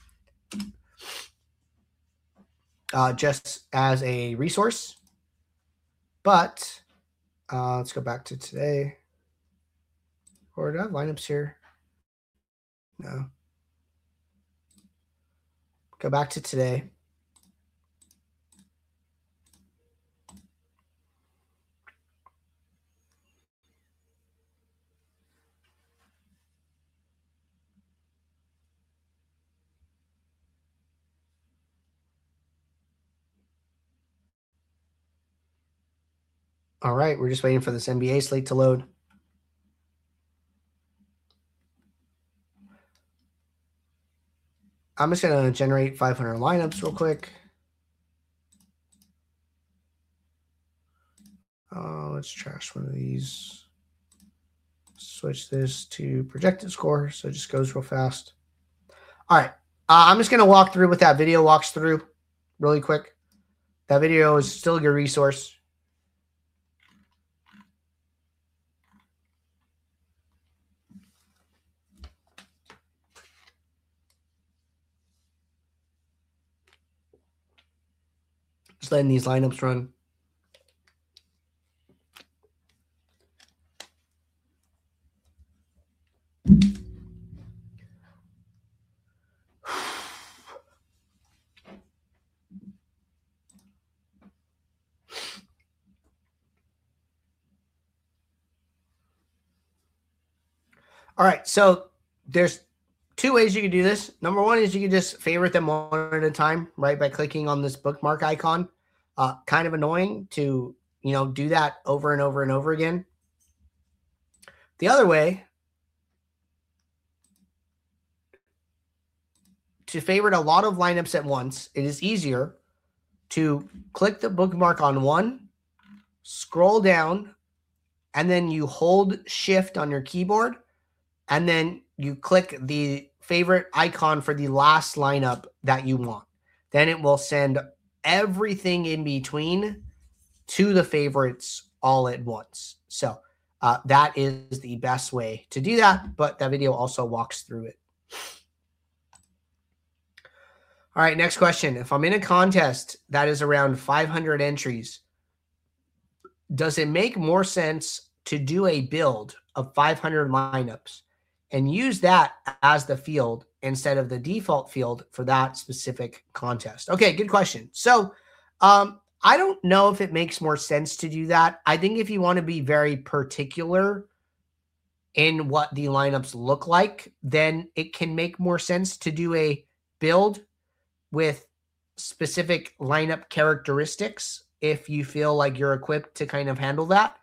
just as a resource. But let's go back to today. Or do I have lineups here? No. Go back to today. All right, we're just waiting for this NBA slate to load. I'm just going to generate 500 lineups real quick. Let's trash one of these. Switch this to projected score so it just goes real fast. All right, I'm just going to walk through what that video walks through really quick. That video is still a good resource. Just letting these lineups run. All right, so there's two ways you can do this. Number one is you can just favorite them one at a time, right, by clicking on this bookmark icon. Kind of annoying to, do that over and over and over again. The other way, to favorite a lot of lineups at once, it is easier to click the bookmark on one, scroll down, and then you hold shift on your keyboard, and then you click the favorite icon for the last lineup that you want. Then it will send everything in between to the favorites all at once. So that is the best way to do that, but that video also walks through it. All right, next question. If I'm in a contest that is around 500 entries, does it make more sense to do a build of 500 lineups and use that as the field instead of the default field for that specific contest? Okay, good question. So I don't know if it makes more sense to do that. I think if you want to be very particular in what the lineups look like, then it can make more sense to do a build with specific lineup characteristics if you feel like you're equipped to kind of handle that.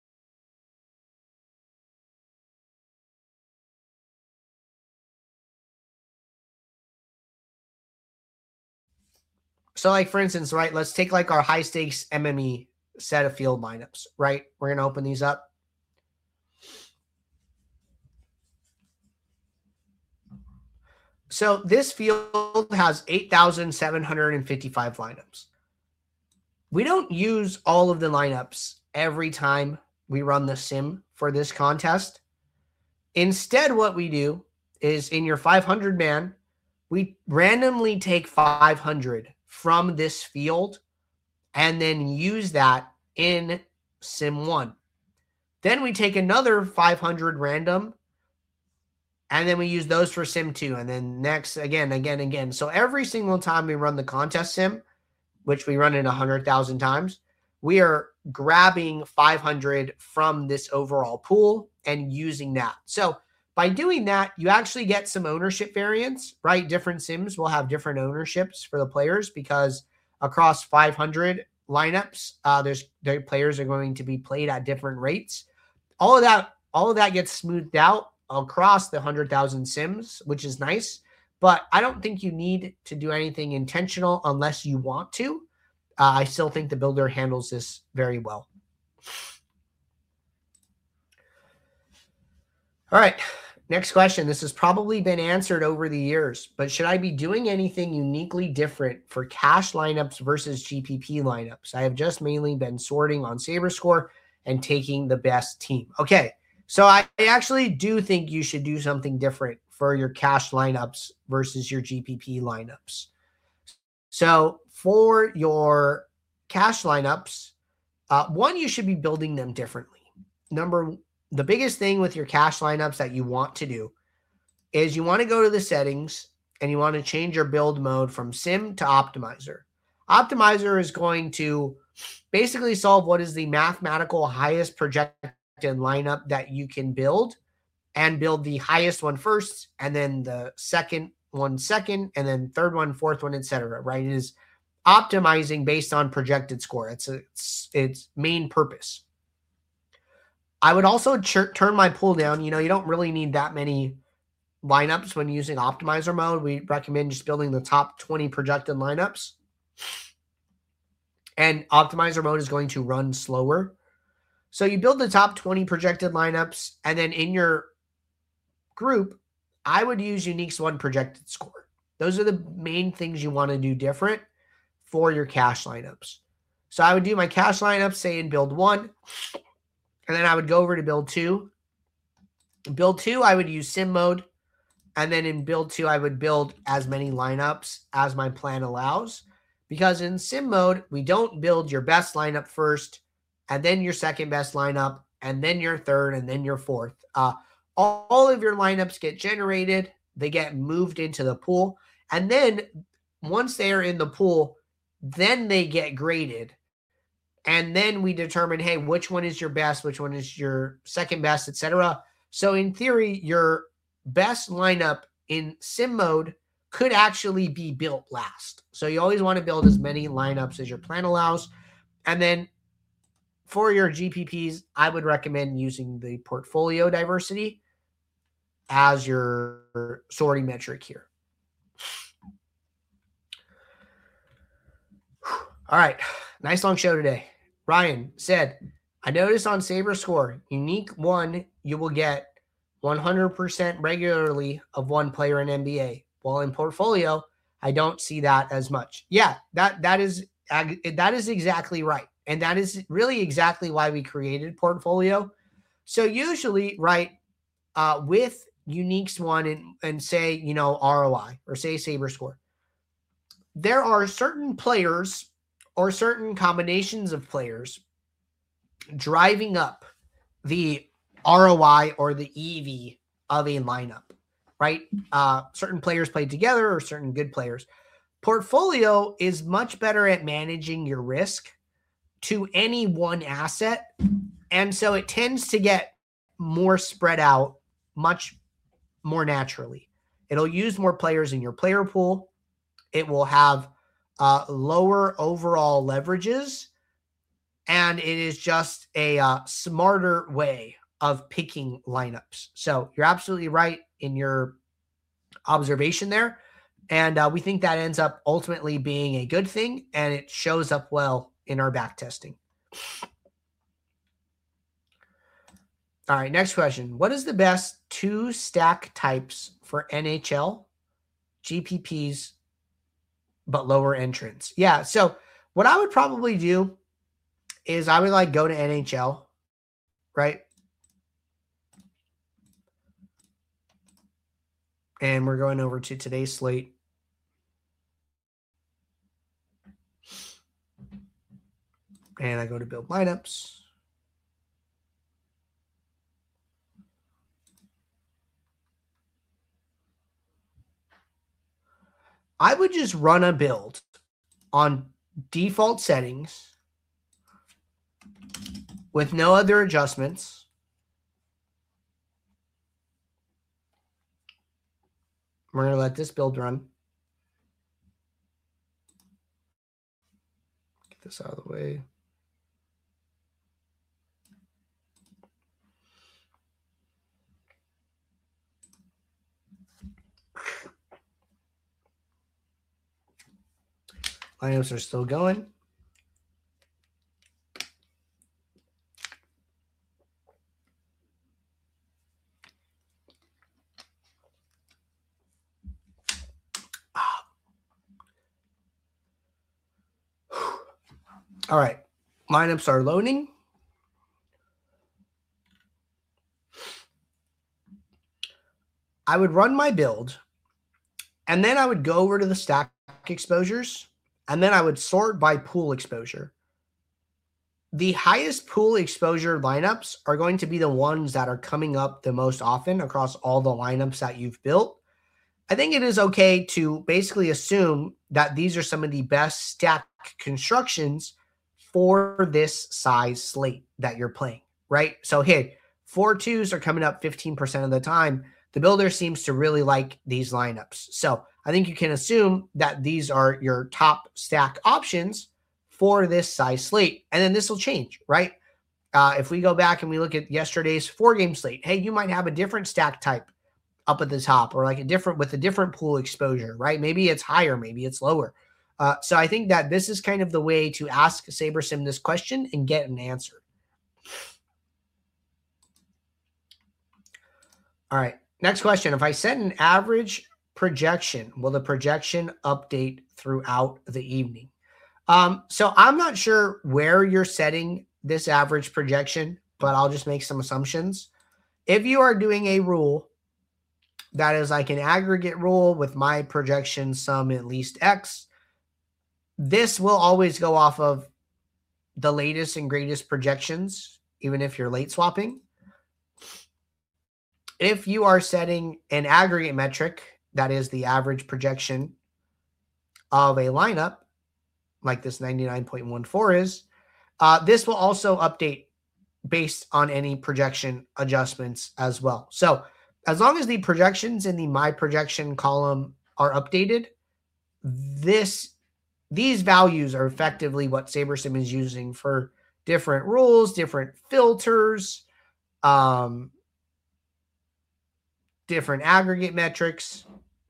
So like, for instance, right, let's take like our high stakes MME set of field lineups, right? We're going to open these up. So this field has 8,755 lineups. We don't use all of the lineups every time we run the sim for this contest. Instead, what we do is in your 500 man, we randomly take 500 from this field and then use that in sim 1. Then we take another 500 random and then we use those for sim 2. And then next, again. So every single time we run the contest sim, which we run it 100,000 times, we are grabbing 500 from this overall pool and using that. So by doing that, you actually get some ownership variance, right? Different sims will have different ownerships for the players because across 500 lineups, their players are going to be played at different rates. All of that gets smoothed out across the 100,000 sims, which is nice. But I don't think you need to do anything intentional unless you want to. I still think the builder handles this very well. All right. Next question. This has probably been answered over the years, but should I be doing anything uniquely different for cash lineups versus GPP lineups? I have just mainly been sorting on SaberScore and taking the best team. Okay, so I actually do think you should do something different for your cash lineups versus your GPP lineups. So for your cash lineups, one, you should be building them differently. The biggest thing with your cash lineups that you want to do is you want to go to the settings and you want to change your build mode from sim to optimizer. Optimizer is going to basically solve what is the mathematical highest projected lineup that you can build, and build the highest one first, and then the second one second, and then third one, fourth one, etc. Right? It is optimizing based on projected score. It's its main purpose. I would also turn my pull down. You don't really need that many lineups when using optimizer mode. We recommend just building the top 20 projected lineups. And optimizer mode is going to run slower. So you build the top 20 projected lineups, and then in your group, I would use Unique's one projected score. Those are the main things you want to do different for your cash lineups. So I would do my cash lineups, say in build 1, and then I would go over to build 2. Build 2, I would use sim mode. And then in build 2, I would build as many lineups as my plan allows. Because in sim mode, we don't build your best lineup first, and then your second best lineup, and then your third, and then your fourth. All of your lineups get generated. They get moved into the pool. And then once they are in the pool, then they get graded. And then we determine, hey, which one is your best, which one is your second best, etc. So in theory, your best lineup in sim mode could actually be built last. So you always want to build as many lineups as your plan allows. And then for your GPPs, I would recommend using the portfolio diversity as your sorting metric here. All right. Nice long show today. Ryan said, I noticed on SaberScore, Unique 1, you will get 100% regularly of one player in NBA. While in Portfolio, I don't see that as much. Yeah, that is exactly right. And that is really exactly why we created Portfolio. So usually, right, with Unique's one and say, ROI or say SaberScore, there are certain players or certain combinations of players driving up the ROI or the EV of a lineup, right? Certain players played together or certain good players. Portfolio is much better at managing your risk to any one asset. And so it tends to get more spread out much more naturally. It'll use more players in your player pool. It will have lower overall leverages. And it is just a smarter way of picking lineups. So you're absolutely right in your observation there. And we think that ends up ultimately being a good thing, and it shows up well in our back testing. All right, next question. What is the best 2 stack types for NHL, GPPs, but lower entrance? Yeah, so what I would probably do is I would go to NHL, right? And we're going over to today's slate. And I go to build lineups. I would just run a build on default settings with no other adjustments. We're going to let this build run. Get this out of the way. Lineups are still going. All right. Lineups are loading. I would run my build, and then I would go over to the stack exposures, and then I would sort by pool exposure. The highest pool exposure lineups are going to be the ones that are coming up the most often across all the lineups that you've built. I think it is okay to basically assume that these are some of the best stack constructions for this size slate that you're playing, right? So, hey, 4-2s are coming up 15% of the time. The builder seems to really like these lineups. So I think you can assume that these are your top stack options for this size slate. And then this will change, right? If we go back and we look at yesterday's 4-game slate, hey, you might have a different stack type up at the top, or like a different pool exposure, right? Maybe it's higher, maybe it's lower. So I think that this is kind of the way to ask SaberSim this question and get an answer. All right, next question. If I set an average projection, will the projection update throughout the evening? So I'm not sure where you're setting this average projection, but I'll just make some assumptions. If you are doing a rule that is like an aggregate rule with my projection sum at least X, this will always go off of the latest and greatest projections, even if you're late swapping. If you are setting an aggregate metric, that is the average projection of a lineup, like this 99.14 is, this will also update based on any projection adjustments as well. So as long as the projections in the my projection column are updated, these values are effectively what SaberSim is using for different rules, different filters, different aggregate metrics.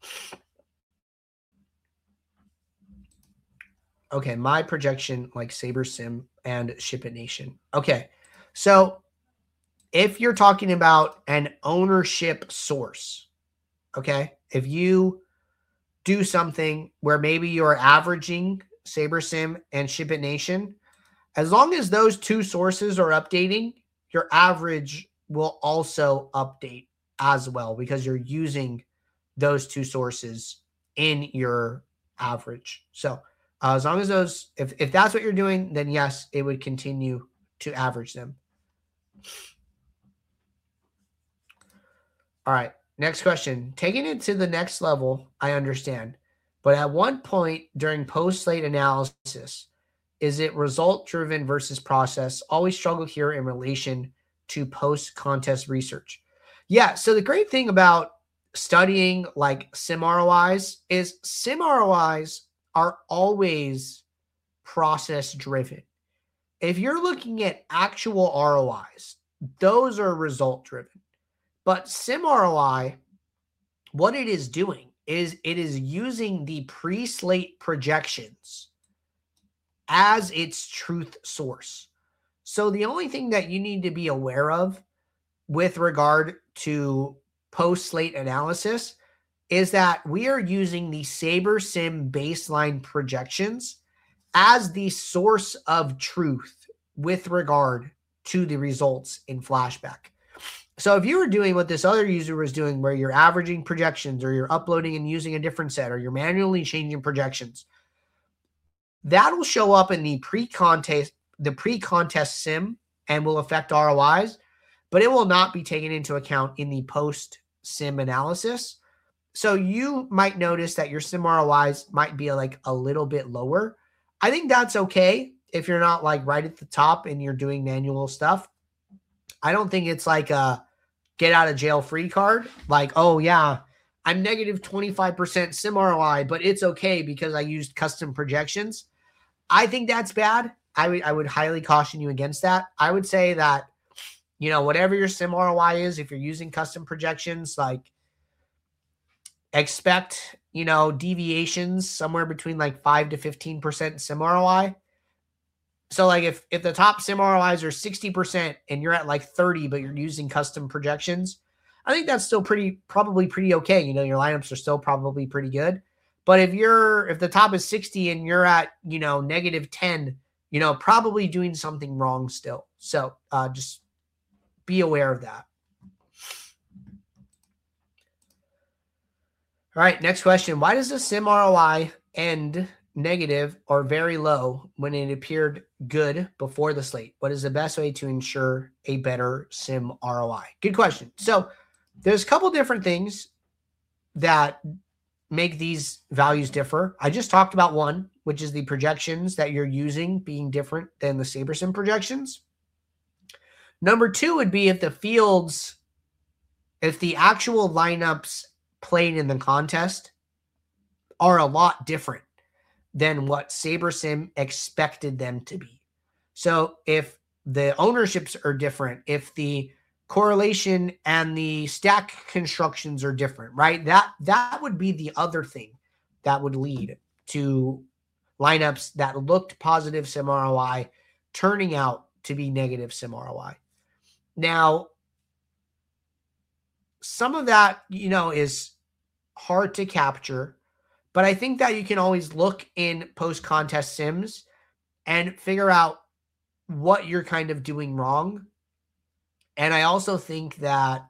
Okay, my projection like SaberSim and Ship It Nation. Okay, so if you're talking about an ownership source, okay, if you do something where maybe you're averaging SaberSim and Ship It Nation, as long as those two sources are updating, your average will also update as well because you're using those two sources in your average. So as long as those, if that's what you're doing, then yes, it would continue to average them. All right. Next question. Taking it to the next level, I understand. But at one point during post-slate analysis, is it result-driven versus process? Always struggle here in relation to post-contest research. Yeah, so the great thing about studying like sim ROIs is sim ROIs are always process-driven. If you're looking at actual ROIs, those are result-driven. But sim ROI, what it is doing is it is using the pre-slate projections as its truth source. So the only thing that you need to be aware of with regard to post-slate analysis is that we are using the SaberSim baseline projections as the source of truth with regard to the results in flashback. So if you were doing what this other user was doing, where you're averaging projections or you're uploading and using a different set or you're manually changing projections, that'll show up in the pre-contest sim and will affect ROIs, but it will not be taken into account in the post-sim analysis. So you might notice that your sim ROIs might be like a little bit lower. I think that's okay if you're not like right at the top and you're doing manual stuff. I don't think it's like a get out of jail free card. Like, oh yeah, I'm negative 25% sim ROI, but it's okay because I used custom projections. I think that's bad. I would highly caution you against that. I would say that, you know, whatever your sim ROI is, if you're using custom projections, like expect, you know, deviations somewhere between like 5 to 15% sim ROI. So like if the top sim ROIs are 60% and you're at like 30, but you're using custom projections, I think that's still probably pretty okay. You know, your lineups are still probably pretty good. But if the top is 60 and you're at, you know, negative 10 probably doing something wrong still. So just be aware of that. All right, next question. Why does the sim ROI end negative or very low when it appeared good before the slate? What is the best way to ensure a better sim ROI? Good question. So there's a couple different things that make these values differ. I just talked about one, which is the projections that you're using being different than the SaberSim projections. Number two would be if the actual lineups played in the contest are a lot different than what SaberSim expected them to be. So if the ownerships are different, if the correlation and the stack constructions are different, right? That would be the other thing that would lead to lineups that looked positive sim ROI turning out to be negative sim ROI. Now, some of that, is hard to capture, but I think that you can always look in post-contest sims and figure out what you're kind of doing wrong. And I also think that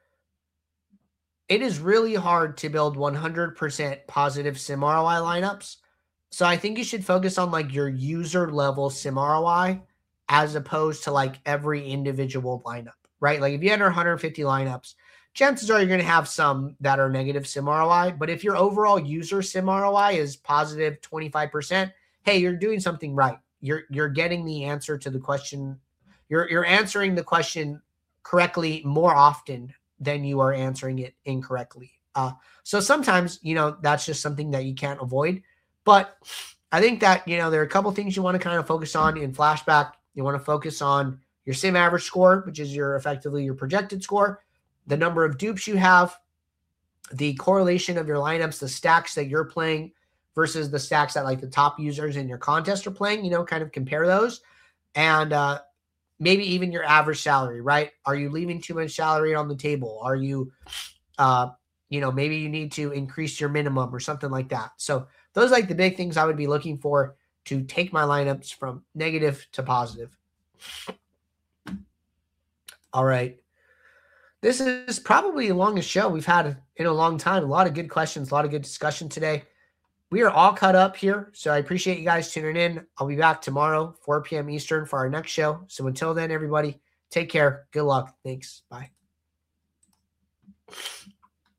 it is really hard to build 100% positive sim ROI lineups. So I think you should focus on like your user level sim ROI as opposed to like every individual lineup, right? Like if you enter 150 lineups, chances are you're going to have some that are negative sim ROI. But if your overall user sim ROI is positive 25%, hey, you're doing something right. You're getting the answer to the question. You're answering the question correctly more often than you are answering it incorrectly. So sometimes, that's just something that you can't avoid. But I think that, there are a couple things you want to kind of focus on in flashback. You want to focus on your sim average score, which is effectively your projected score, the number of dupes you have, the correlation of your lineups, the stacks that you're playing versus the stacks that like the top users in your contest are playing, kind of compare those. And maybe even your average salary, right? Are you leaving too much salary on the table? Are you, maybe you need to increase your minimum or something like that. So those are like the big things I would be looking for to take my lineups from negative to positive. All right. This is probably the longest show we've had in a long time. A lot of good questions, a lot of good discussion today. We are all caught up here, so I appreciate you guys tuning in. I'll be back tomorrow, 4 p.m. Eastern for our next show. So until then, everybody, take care. Good luck. Thanks. Bye.